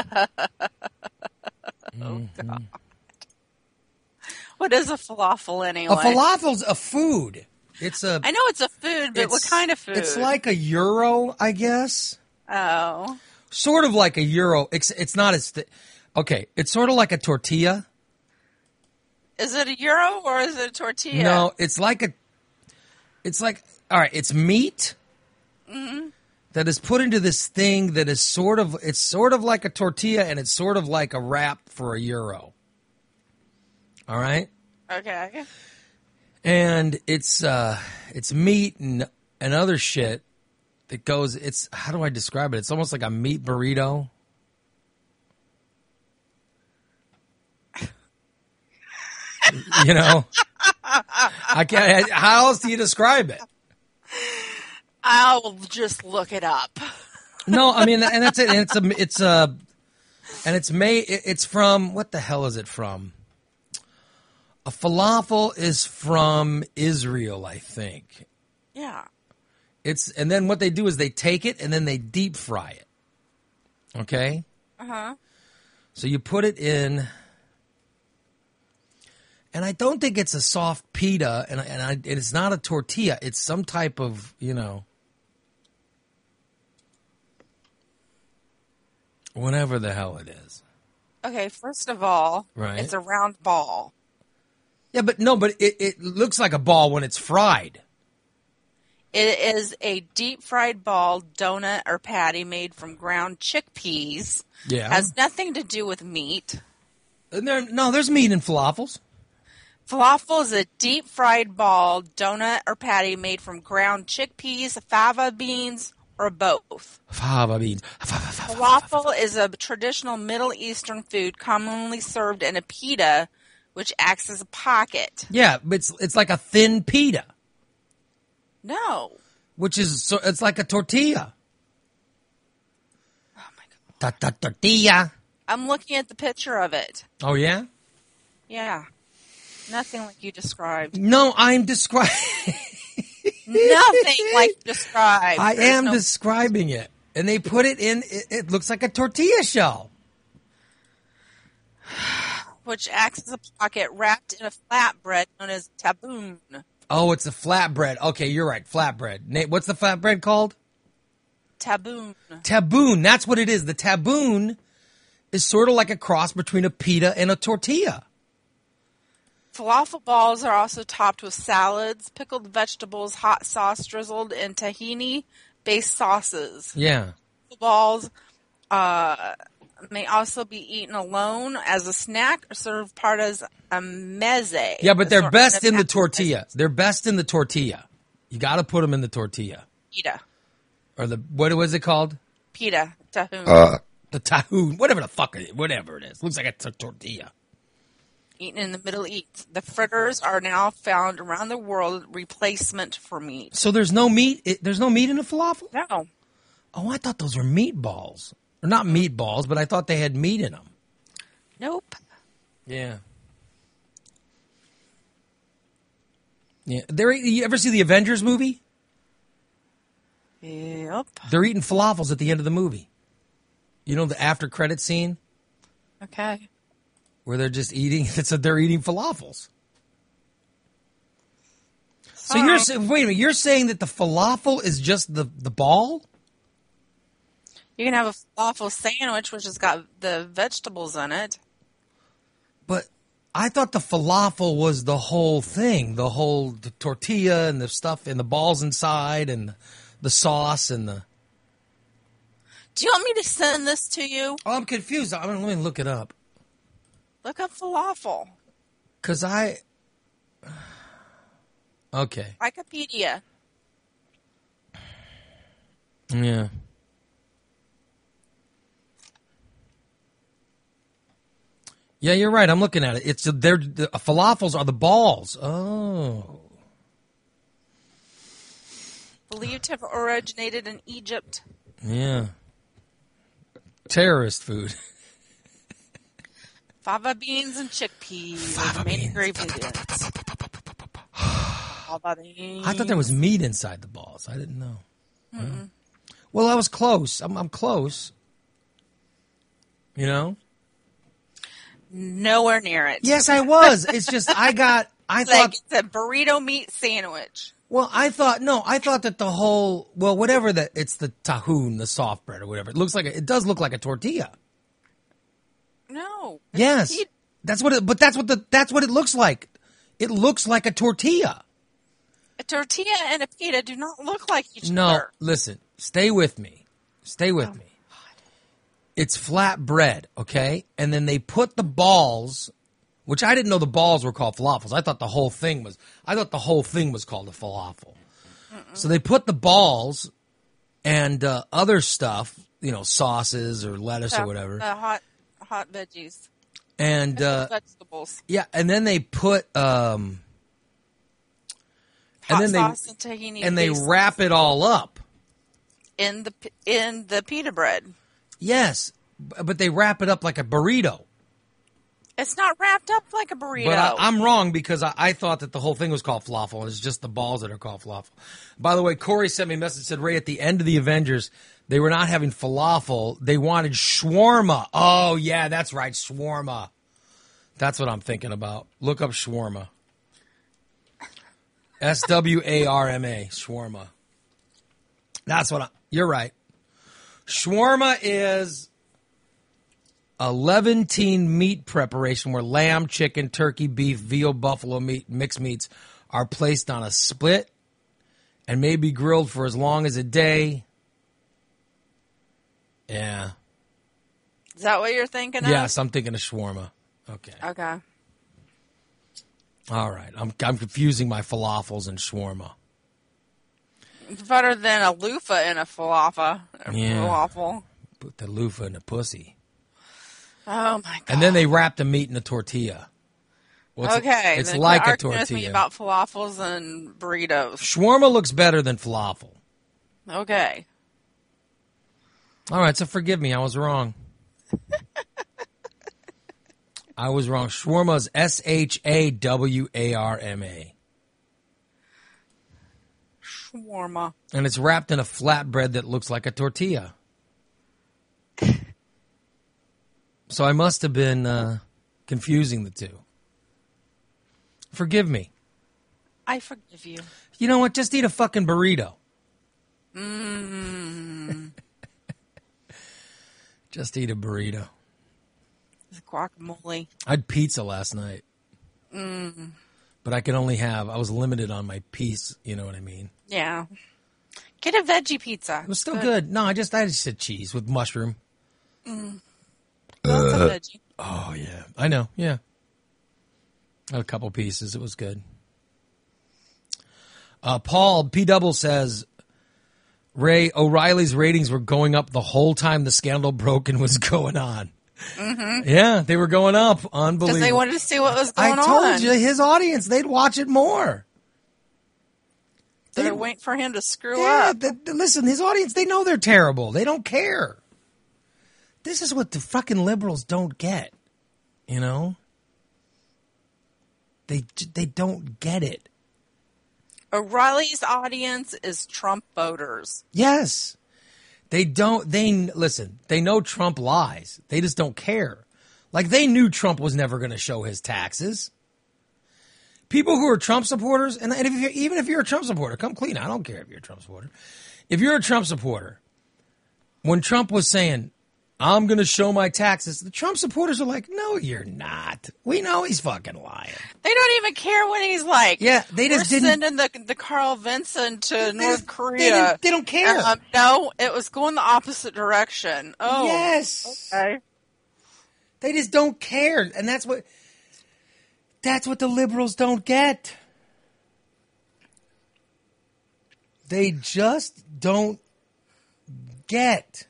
Speaker 2: Mm-hmm.
Speaker 1: God. What is a falafel anyway?
Speaker 2: A falafel's a food. It's a.
Speaker 1: I know it's a food, but what kind of food?
Speaker 2: It's like a gyro, I guess.
Speaker 1: Oh.
Speaker 2: Sort of like a gyro. It's, it's not as thick. Okay, it's sort of like a tortilla.
Speaker 1: Is it a gyro or is it a tortilla?
Speaker 2: No, it's like a. It's like, all right, it's meat
Speaker 1: mm-hmm.
Speaker 2: that is put into this thing that is sort of, it's sort of like a tortilla and it's sort of like a wrap for a gyro. All right?
Speaker 1: Okay.
Speaker 2: And it's uh, it's meat and, and other shit that goes, it's, how do I describe it? It's almost like a meat burrito. You know? I can't, how else do you describe it?
Speaker 1: I'll just look it up.
Speaker 2: No, I mean, and that's it. And it's a, it's a, and it's made, it's from, what the hell is it from? A falafel is from Israel, I think.
Speaker 1: Yeah.
Speaker 2: It's, and then what they do is they take it and then they deep fry it. Okay?
Speaker 1: Uh-huh.
Speaker 2: So you put it in, and I don't think it's a soft pita, and, and, I, and it's not a tortilla. It's some type of, you know, whatever the hell it is.
Speaker 1: Okay, first of all,
Speaker 2: Right.
Speaker 1: it's a round ball.
Speaker 2: Yeah, but no, but it, it looks like a ball when it's fried.
Speaker 1: It is a deep-fried ball, donut, or patty made from ground chickpeas.
Speaker 2: Yeah.
Speaker 1: Has nothing to do with meat.
Speaker 2: And there, no, there's meat in falafels.
Speaker 1: Falafel is a deep-fried ball, donut, or patty made from ground chickpeas, fava beans, or both.
Speaker 2: Fava beans.
Speaker 1: Falafel is a traditional Middle Eastern food commonly served in a pita, which acts as a pocket.
Speaker 2: Yeah, but it's it's like a thin pita,
Speaker 1: No.
Speaker 2: which is so it's like a tortilla.
Speaker 1: Oh, my God.
Speaker 2: Ta ta tortilla.
Speaker 1: I'm looking at the picture of it.
Speaker 2: Oh yeah.
Speaker 1: Yeah. Nothing like you described.
Speaker 2: No, I'm describing.
Speaker 1: Nothing like you described.
Speaker 2: I
Speaker 1: There's
Speaker 2: am
Speaker 1: no-
Speaker 2: describing it, and they put it in. It, it looks like a tortilla shell.
Speaker 1: Which acts as a pocket wrapped in a flatbread known as taboon.
Speaker 2: Oh, it's a flatbread. Okay, you're right. Flatbread. Nate, what's the flatbread called?
Speaker 1: Taboon.
Speaker 2: Taboon. That's what it is. The taboon is sort of like a cross between a pita and a tortilla.
Speaker 1: Falafel balls are also topped with salads, pickled vegetables, hot sauce drizzled in tahini-based sauces.
Speaker 2: Yeah.
Speaker 1: The balls uh, may also be eaten alone as a snack or served part as a meze.
Speaker 2: Yeah, but they're
Speaker 1: assortment
Speaker 2: best
Speaker 1: of
Speaker 2: in the
Speaker 1: appetizers.
Speaker 2: tortilla. They're best in the tortilla. You got to put them in the tortilla.
Speaker 1: Pita.
Speaker 2: Or the, what was it called?
Speaker 1: Pita. Tahoon.
Speaker 2: Uh, the tahoon. Whatever the fuck it is. Whatever it is. Looks like a t- tortilla.
Speaker 1: Eaten in the Middle East. The fritters are now found around the world replacement for meat.
Speaker 2: So there's no meat? It, there's no meat in a falafel?
Speaker 1: No.
Speaker 2: Oh, I thought those were meatballs. Or not meatballs, but I thought they had meat in them.
Speaker 1: Nope.
Speaker 2: Yeah. Yeah. They're, you ever see the Avengers movie?
Speaker 1: Yep.
Speaker 2: They're eating falafels at the end of the movie. You know the after credit scene
Speaker 1: Okay.
Speaker 2: where they're just eating? It's a, they're eating falafels. So
Speaker 1: All
Speaker 2: you're
Speaker 1: right.
Speaker 2: sa- wait a minute. You're saying that the falafel is just the, the ball?
Speaker 1: You can have a falafel sandwich, which has got the vegetables in it.
Speaker 2: But I thought the falafel was the whole thing, the whole the tortilla and the stuff and the balls inside and the sauce and the.
Speaker 1: Do you want me to send this to you?
Speaker 2: Oh, I'm confused. I mean, let me look it up.
Speaker 1: Look up falafel.
Speaker 2: Cause I. Okay.
Speaker 1: Wikipedia.
Speaker 2: Yeah. Yeah, you're right. I'm looking at it. It's they're the falafels are the balls. Oh.
Speaker 1: Believed to have originated in Egypt.
Speaker 2: Yeah. Terrorist food.
Speaker 1: Fava beans and chickpeas. Fava main ingredients. Fava beans.
Speaker 2: I thought there was meat inside the balls. I didn't know. Mm-mm. Well, I was close. I'm, I'm close. You know?
Speaker 1: Nowhere near it.
Speaker 2: Yes, I was. It's just I got. I
Speaker 1: It's
Speaker 2: thought.
Speaker 1: like it's a burrito meat sandwich.
Speaker 2: Well, I thought no. I thought that the whole well, whatever that it's the tahoon, the soft bread or whatever. It looks like a, it does look like a tortilla.
Speaker 1: No.
Speaker 2: Yes,
Speaker 1: Pita.
Speaker 2: that's what. It, but that's what the that's what it looks like. It looks like a tortilla.
Speaker 1: A tortilla and a pita do not look like each
Speaker 2: No,
Speaker 1: other.
Speaker 2: listen. Stay with me. Stay with
Speaker 1: Oh,
Speaker 2: me. It's flat bread, okay? And then they put the balls, which I didn't know the balls were called falafels. I thought the whole thing was. I thought the whole thing was called a falafel. Mm-mm. So they put the balls and uh, other stuff, you know, sauces or lettuce
Speaker 1: The-
Speaker 2: or whatever,
Speaker 1: The hot, hot veggies.
Speaker 2: and uh,
Speaker 1: Vegetables.
Speaker 2: yeah, and then they put um,
Speaker 1: Hot
Speaker 2: and then
Speaker 1: sauce
Speaker 2: they
Speaker 1: and tahini
Speaker 2: and they
Speaker 1: based
Speaker 2: wrap it all up.
Speaker 1: in the p- in the pita bread.
Speaker 2: Yes, b- but they wrap it up like a burrito.
Speaker 1: It's not wrapped up like a burrito.
Speaker 2: But I, I'm wrong because I, I thought that the whole thing was called falafel, and it's just the balls that are called falafel. By the way, Corey sent me a message, said, Ray, at the end of the Avengers, they were not having falafel. They wanted shawarma. Oh, yeah, that's right, shawarma. That's what I'm thinking about. Look up shawarma. S W A R M A, shawarma. That's what I, you're right. Shawarma is a Levantine meat preparation where lamb, chicken, turkey, beef, veal, buffalo meat, mixed meats are placed on a spit and may be grilled for as long as a day. Yeah.
Speaker 1: Is that what you're thinking of?
Speaker 2: Yes, I'm thinking of shawarma. Okay.
Speaker 1: Okay.
Speaker 2: All right. I'm I'm confusing my falafels and shawarma.
Speaker 1: It's better than a loofah in a falafel.
Speaker 2: Yeah.
Speaker 1: Falafel.
Speaker 2: Put the loofah in the pussy.
Speaker 1: Oh, my God.
Speaker 2: And then they wrap the meat in a tortilla. Well, it's,
Speaker 1: okay.
Speaker 2: It's
Speaker 1: then
Speaker 2: like
Speaker 1: quit
Speaker 2: a
Speaker 1: arguing with me
Speaker 2: tortilla.
Speaker 1: about falafels and burritos.
Speaker 2: Shawarma looks better than falafel.
Speaker 1: Okay.
Speaker 2: All right, so forgive me. I was wrong. I was wrong. Shawarma is S H A W A R M A.
Speaker 1: Shawarma.
Speaker 2: And it's wrapped in a flatbread that looks like a tortilla. So I must have been uh, confusing the two. Forgive me.
Speaker 1: I forgive you.
Speaker 2: You know what? Just eat a fucking burrito.
Speaker 1: Mmm.
Speaker 2: Just eat a burrito.
Speaker 1: It's guacamole.
Speaker 2: I had pizza last night.
Speaker 1: Mmm.
Speaker 2: But I could only have, I was limited on my piece, you know what I mean?
Speaker 1: Yeah. Get a veggie pizza.
Speaker 2: It was still good. good. No, I just, I just said cheese with mushroom.
Speaker 1: Mm. Lots of veggie.
Speaker 2: Oh, yeah. I know, yeah. Had a couple pieces. It was good. Uh, Paul P. Double says, Ray, O'Reilly's ratings were going up the whole time the scandal broke and was going on.
Speaker 1: Mm-hmm.
Speaker 2: Yeah, they were going up. Unbelievable.
Speaker 1: Because they wanted to see what was going on.
Speaker 2: I told on. you, his audience, they'd watch it more.
Speaker 1: They're waiting for him to screw
Speaker 2: yeah,
Speaker 1: up.
Speaker 2: The, the, listen, his audience, they know they're terrible. They don't care. This is what the fucking liberals don't get, you know? They they don't get it.
Speaker 1: O'Reilly's audience is Trump voters.
Speaker 2: Yes. They don't, they, listen, they know Trump lies. They just don't care. Like, they knew Trump was never going to show his taxes. People who are Trump supporters, and if you're, even if you're a Trump supporter, come clean. I don't care if you're a Trump supporter. If you're a Trump supporter, when Trump was saying, I'm going to show my taxes, the Trump supporters are like, no, you're not. We know he's fucking lying.
Speaker 1: They don't even care when he's like,
Speaker 2: yeah, they just
Speaker 1: we're
Speaker 2: didn't.
Speaker 1: sending the, the Carl Vinson to
Speaker 2: they
Speaker 1: North
Speaker 2: just,
Speaker 1: Korea.
Speaker 2: They, they don't care.
Speaker 1: Um, no, it was going the opposite direction. Oh,
Speaker 2: yes.
Speaker 1: Okay.
Speaker 2: They just don't care. And that's what, that's what the liberals don't get. They just don't get.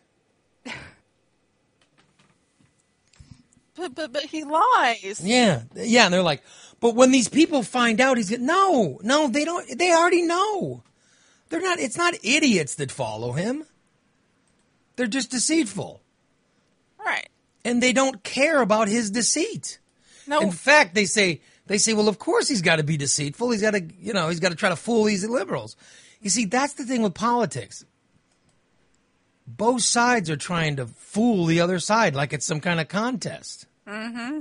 Speaker 1: But, but but he lies.
Speaker 2: Yeah, yeah, and they're like, but when these people find out, he's no, no, they don't. They already know. They're not. It's not idiots that follow him. They're just deceitful,
Speaker 1: right?
Speaker 2: And they don't care about his deceit.
Speaker 1: No.
Speaker 2: In fact, they say they say, well, of course he's got to be deceitful. He's got to, you know, he's got to try to fool these liberals. You see, that's the thing with politics. Both sides are trying to fool the other side like it's some kind of contest.
Speaker 1: Mm-hmm.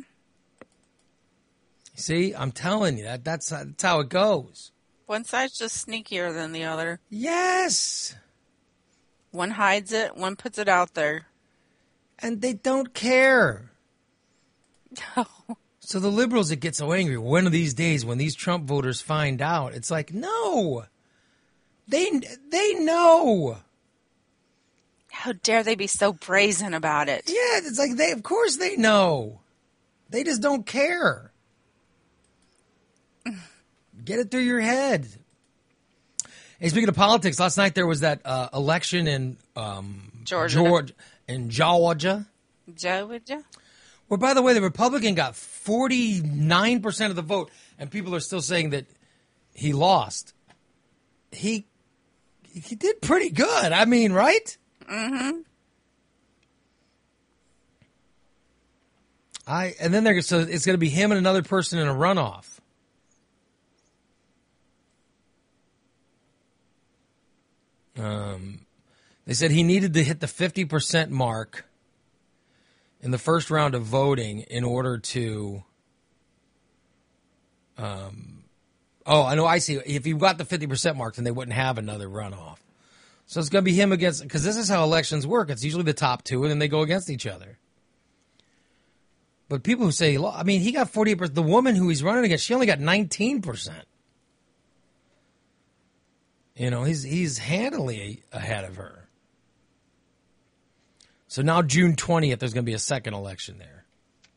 Speaker 2: See, I'm telling you, that that's, that's how it goes.
Speaker 1: One side's just sneakier than the other.
Speaker 2: Yes.
Speaker 1: One hides it, one puts it out there.
Speaker 2: And they don't care.
Speaker 1: No.
Speaker 2: So the liberals that get so angry, one of these days when these Trump voters find out, it's like, no. They They know.
Speaker 1: How dare they be so brazen about it?
Speaker 2: Yeah, it's like they, of course they know. They just don't care. Get it through your head. Hey, speaking of politics, last night there was that uh, election in um,
Speaker 1: Georgia.
Speaker 2: Georgia, in Georgia.
Speaker 1: Georgia.
Speaker 2: Well, by the way, the Republican got forty-nine percent of the vote, and people are still saying that he lost. He he did pretty good. I mean, right?
Speaker 1: Mm-hmm.
Speaker 2: I and then they're so it's going to be him and another person in a runoff. Um, they said he needed to hit the fifty percent mark in the first round of voting in order to. Um, oh, I know. I see. If you got the fifty percent mark, then they wouldn't have another runoff. So it's going to be him against, because this is how elections work. It's usually the top two, and then they go against each other. But people who say, I mean, he got forty percent. The woman who he's running against, she only got nineteen percent. You know, he's he's handily ahead of her. So now June twentieth, there's going to be a second election there.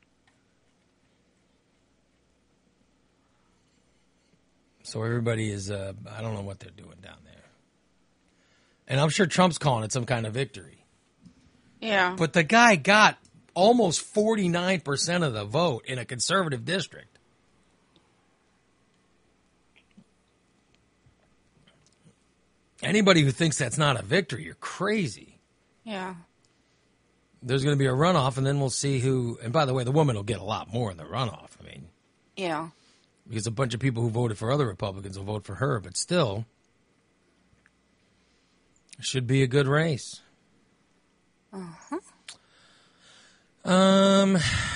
Speaker 2: So everybody is, uh, I don't know what they're doing down there. And I'm sure Trump's calling it some kind of victory.
Speaker 1: Yeah.
Speaker 2: But the guy got almost forty-nine percent of the vote in a conservative district. Anybody who thinks that's not a victory, you're crazy.
Speaker 1: Yeah.
Speaker 2: There's going to be a runoff, and then we'll see who. And by the way, the woman will get a lot more in the runoff. I mean,
Speaker 1: yeah.
Speaker 2: Because a bunch of people who voted for other Republicans will vote for her, but still, it should be a good race.
Speaker 1: Uh-huh.
Speaker 2: Um,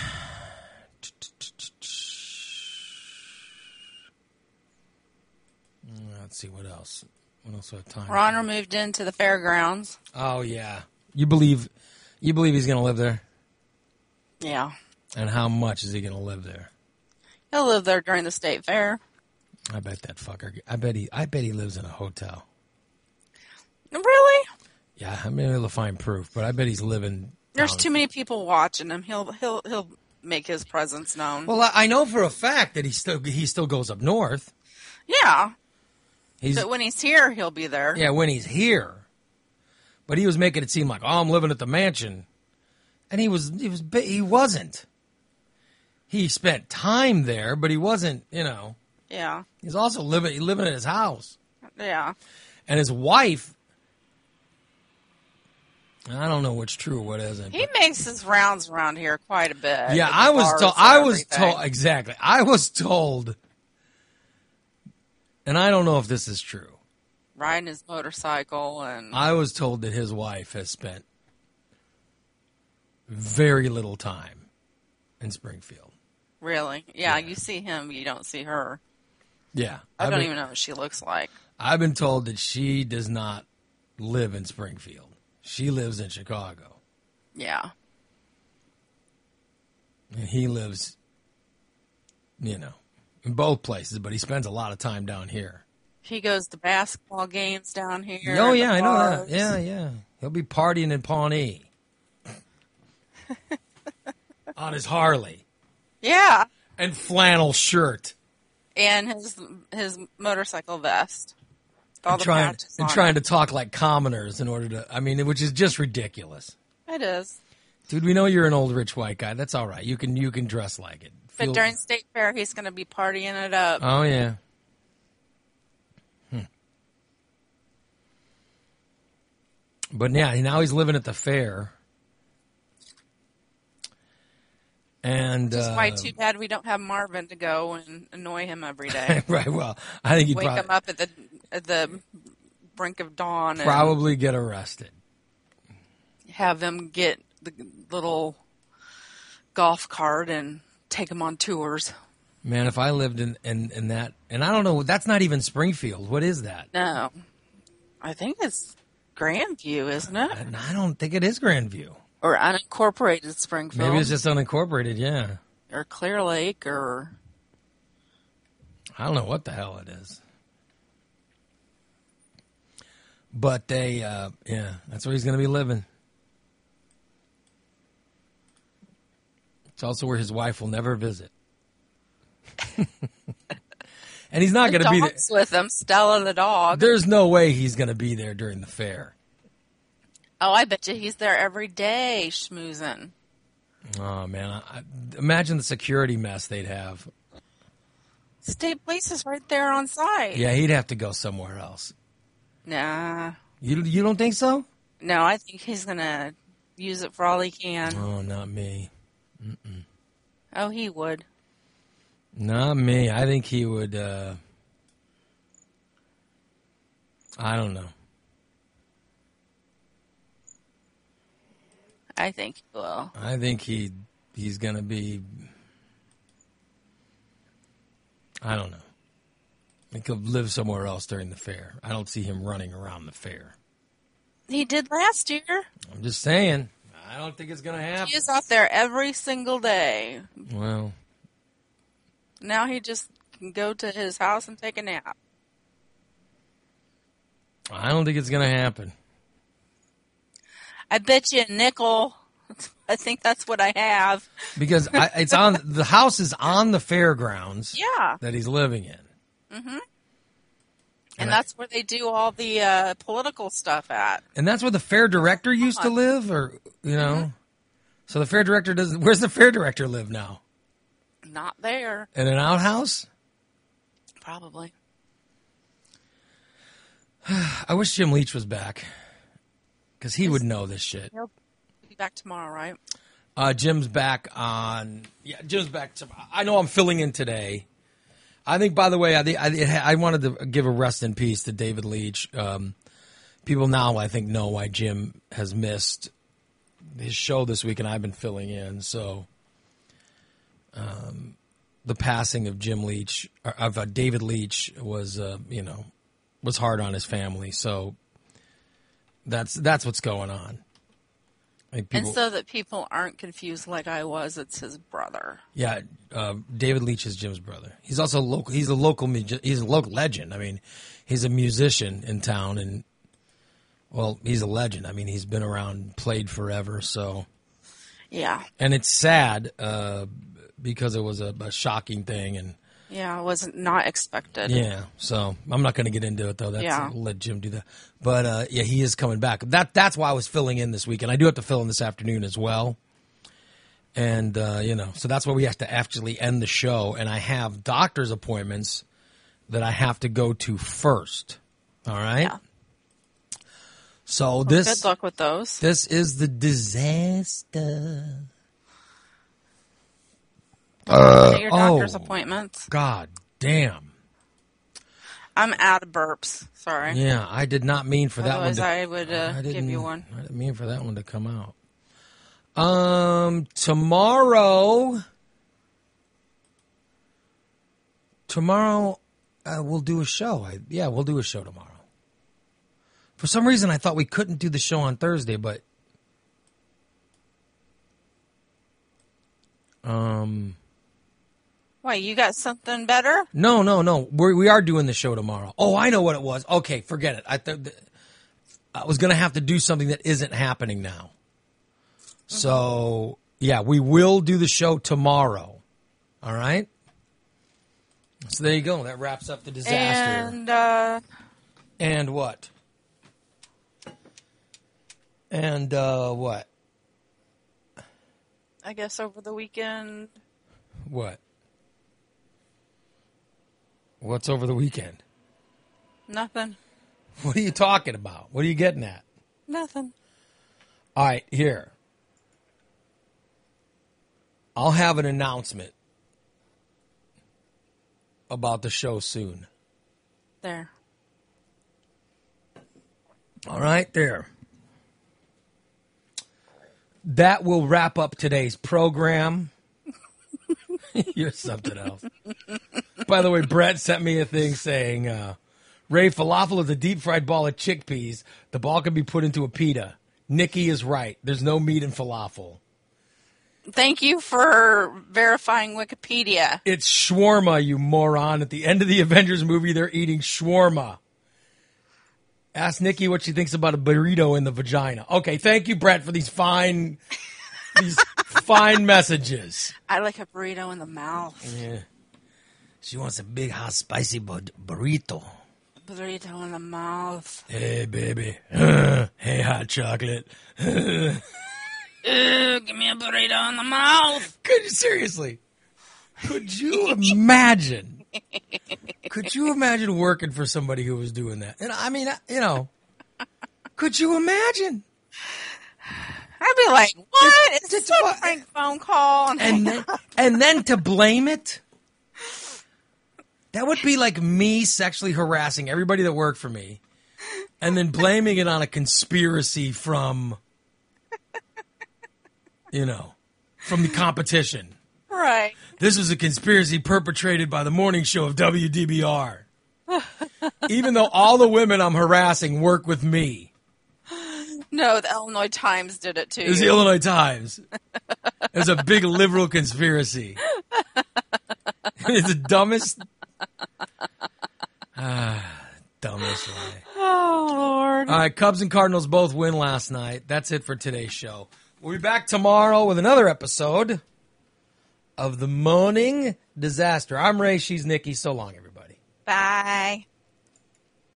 Speaker 2: let's see what else. What else do I have time?
Speaker 1: Ronner moved into the fairgrounds.
Speaker 2: Oh yeah, you believe, you believe he's going to live there?
Speaker 1: Yeah.
Speaker 2: And how much is he going to live there?
Speaker 1: He'll live there during the state fair.
Speaker 2: I bet that fucker. I bet he. I bet he lives in a hotel.
Speaker 1: Really?
Speaker 2: Yeah, I'm able to find proof, but I bet he's living.
Speaker 1: There's
Speaker 2: down.
Speaker 1: too many people watching him. He'll he'll he'll make his presence known.
Speaker 2: Well, I know for a fact that he still he still goes up north.
Speaker 1: Yeah.
Speaker 2: He's,
Speaker 1: but when he's here, he'll be there.
Speaker 2: Yeah, when he's here. But he was making it seem like, oh, I'm living at the mansion, and he was he was he wasn't. He spent time there, but he wasn't. You know.
Speaker 1: Yeah.
Speaker 2: He's also living living in his house.
Speaker 1: Yeah.
Speaker 2: And his wife. I don't know what's true or what isn't.
Speaker 1: He makes his rounds around here quite a bit.
Speaker 2: Yeah, I was told. I was told exactly. I was told, and I don't know if this is true.
Speaker 1: Riding his motorcycle, and
Speaker 2: I was told that his wife has spent very little time in Springfield.
Speaker 1: Really, yeah, yeah. You see him, you don't see her.
Speaker 2: Yeah,
Speaker 1: I
Speaker 2: I've
Speaker 1: don't
Speaker 2: been,
Speaker 1: even know what she looks like.
Speaker 2: I've been told that she does not live in Springfield. She lives in Chicago.
Speaker 1: Yeah.
Speaker 2: And he lives, you know, in both places, but he spends a lot of time down here.
Speaker 1: He goes to basketball games down here.
Speaker 2: Oh, yeah, I know that. Yeah, yeah. He'll be partying in Pawnee. On his Harley.
Speaker 1: Yeah.
Speaker 2: And flannel shirt.
Speaker 1: And his his motorcycle vest. All
Speaker 2: and
Speaker 1: the
Speaker 2: trying, and trying
Speaker 1: it.
Speaker 2: to talk like commoners in order to, I mean, which is just ridiculous.
Speaker 1: It is.
Speaker 2: Dude, we know you're an old rich white guy. That's all right. You can you can dress like it.
Speaker 1: But
Speaker 2: Feel...
Speaker 1: during state fair, he's going to be partying it up.
Speaker 2: Oh, yeah. Hmm. But yeah, now he's living at the fair. And
Speaker 1: Just
Speaker 2: uh,
Speaker 1: why too bad we don't have Marvin to go and annoy him every day.
Speaker 2: Right. Well, I think he'd
Speaker 1: wake
Speaker 2: probably,
Speaker 1: him up at the at the brink of dawn.
Speaker 2: Probably get arrested.
Speaker 1: Have him get the little golf cart and take him on tours.
Speaker 2: Man, if I lived in, in, in that, and I don't know, that's not even Springfield. What is that?
Speaker 1: No, I think it's Grandview, isn't it?
Speaker 2: I, I don't think it is Grandview.
Speaker 1: Or unincorporated Springfield.
Speaker 2: Maybe it's just unincorporated, yeah.
Speaker 1: Or Clear Lake, or...
Speaker 2: I don't know what the hell it is. But they, uh, yeah, that's where he's going to be living. It's also where his wife will never visit. And he's not going to be there.
Speaker 1: with him, Stella the dog.
Speaker 2: There's no way he's going to be there during the fair.
Speaker 1: Oh, I bet you he's there every day schmoozing.
Speaker 2: Oh, man. I, I, imagine the security mess they'd have.
Speaker 1: State police is right there on site.
Speaker 2: Yeah, he'd have to go somewhere else.
Speaker 1: Nah.
Speaker 2: You you don't think so?
Speaker 1: No, I think he's going to use it for all he can.
Speaker 2: Oh, not me. Mm-mm.
Speaker 1: Oh, he would.
Speaker 2: Not me. I think he would, uh, I don't know.
Speaker 1: I think he will.
Speaker 2: I think he he's going to be, I don't know. I think he'll live somewhere else during the fair. I don't see him running around the fair.
Speaker 1: He did last year.
Speaker 2: I'm just saying. I don't think it's going to happen.
Speaker 1: He is out there every single day.
Speaker 2: Well.
Speaker 1: Now he just can go to his house and take a nap.
Speaker 2: I don't think it's going to happen.
Speaker 1: I bet you a nickel. I think that's what I have.
Speaker 2: Because I, it's on the house is on the fairgrounds.
Speaker 1: Yeah.
Speaker 2: That he's living in.
Speaker 1: Mm-hmm. And,
Speaker 2: and
Speaker 1: that's
Speaker 2: I,
Speaker 1: where they do all the uh, political stuff at.
Speaker 2: And that's where the fair director used to live, or you know. Mm-hmm. So the fair director does. Where's the fair director live now?
Speaker 1: Not there.
Speaker 2: In an outhouse?
Speaker 1: Probably.
Speaker 2: I wish Jim Leach was back, because he would know this shit.
Speaker 1: He'll be back tomorrow, right?
Speaker 2: Uh, Jim's back on. Yeah, Jim's back tomorrow. I know I'm filling in today. I think, by the way, I, I, I wanted to give a rest in peace to David Leach. Um, people now, I think, know why Jim has missed his show this week, and I've been filling in. So, um, the passing of Jim Leach, of uh, David Leach, was, uh, you know, was hard on his family. So that's that's what's going on. Like people,
Speaker 1: and so that people aren't confused like I was, it's his brother.
Speaker 2: Yeah, uh, David Leach is Jim's brother. He's also local. He's a local. He's a local legend. I mean, he's a musician in town, and well, he's a legend. I mean, he's been around, played forever. So,
Speaker 1: yeah.
Speaker 2: And it's sad uh, because it was a, a shocking thing, and
Speaker 1: yeah, it was not expected.
Speaker 2: Yeah, so I'm not going to get into it though. That's
Speaker 1: yeah.
Speaker 2: I'll let Jim do that. But uh, yeah, he is coming back. That that's why I was filling in this week, and I do have to fill in this afternoon as well. And uh, you know, so that's why we have to actually end the show. And I have doctor's appointments that I have to go to first. All right.
Speaker 1: Yeah.
Speaker 2: So
Speaker 1: well,
Speaker 2: this
Speaker 1: good luck with those.
Speaker 2: This is the disaster.
Speaker 1: Uh, your doctor's
Speaker 2: oh,
Speaker 1: appointments.
Speaker 2: God damn.
Speaker 1: I'm out of burps. Sorry.
Speaker 2: Yeah, I did not mean for
Speaker 1: Otherwise
Speaker 2: that one to
Speaker 1: I would uh,
Speaker 2: I
Speaker 1: give you one.
Speaker 2: I didn't mean for that one to come out. Um, tomorrow, tomorrow uh, we'll do a show. I, yeah, we'll do a show tomorrow. For some reason, I thought we couldn't do the show on Thursday, but um.
Speaker 1: Why, you got something better?
Speaker 2: No, no, no. We're, we are doing the show tomorrow. Oh, I know what it was. Okay, forget it. I th- th- I was going to have to do something that isn't happening now. Mm-hmm. So, yeah, we will do the show tomorrow. All right? So there you go. That wraps up the disaster.
Speaker 1: And, uh...
Speaker 2: And what? And, uh, what?
Speaker 1: I guess over the weekend...
Speaker 2: What? What's over the weekend?
Speaker 1: Nothing.
Speaker 2: What are you talking about? What are you getting at?
Speaker 1: Nothing.
Speaker 2: All right, here. I'll have an announcement about the show soon.
Speaker 1: There.
Speaker 2: All right, there. That will wrap up today's program. You're something else. By the way, Brett sent me a thing saying, uh, Ray, falafel is a deep-fried ball of chickpeas. The ball can be put into a pita. Nikki is right. There's no meat in falafel.
Speaker 1: Thank you for verifying Wikipedia.
Speaker 2: It's shawarma, you moron. At the end of the Avengers movie, they're eating shawarma. Ask Nikki what she thinks about a burrito in the vagina. Okay, thank you, Brett, for these fine... These fine messages.
Speaker 1: I like a burrito in the mouth.
Speaker 2: Yeah. She wants a big, hot, spicy bur- burrito.
Speaker 1: Burrito in the mouth.
Speaker 2: Hey, baby. Uh, hey, hot chocolate. Uh,
Speaker 1: Ew, give me a burrito in the mouth.
Speaker 2: Could you, seriously, could you imagine? Could you imagine working for somebody who was doing that? And I mean, you know, could you imagine?
Speaker 1: I I'd be like, what? It's, it's a prank phone call.
Speaker 2: And then, and then to blame it? That would be like me sexually harassing everybody that worked for me and then blaming it on a conspiracy from, you know, from the competition.
Speaker 1: Right.
Speaker 2: This is a conspiracy perpetrated by the morning show of W D B R. Even though all the women I'm harassing work with me.
Speaker 1: No, the Illinois Times did it too.
Speaker 2: It was the Illinois Times. It was a big liberal conspiracy. It's the dumbest... Ah, dumbest way.
Speaker 1: Oh, Lord.
Speaker 2: All right, Cubs and Cardinals both win last night. That's it for today's show. We'll be back tomorrow with another episode of The Morning Disaster. I'm Ray, she's Nikki. So long, everybody.
Speaker 1: Bye.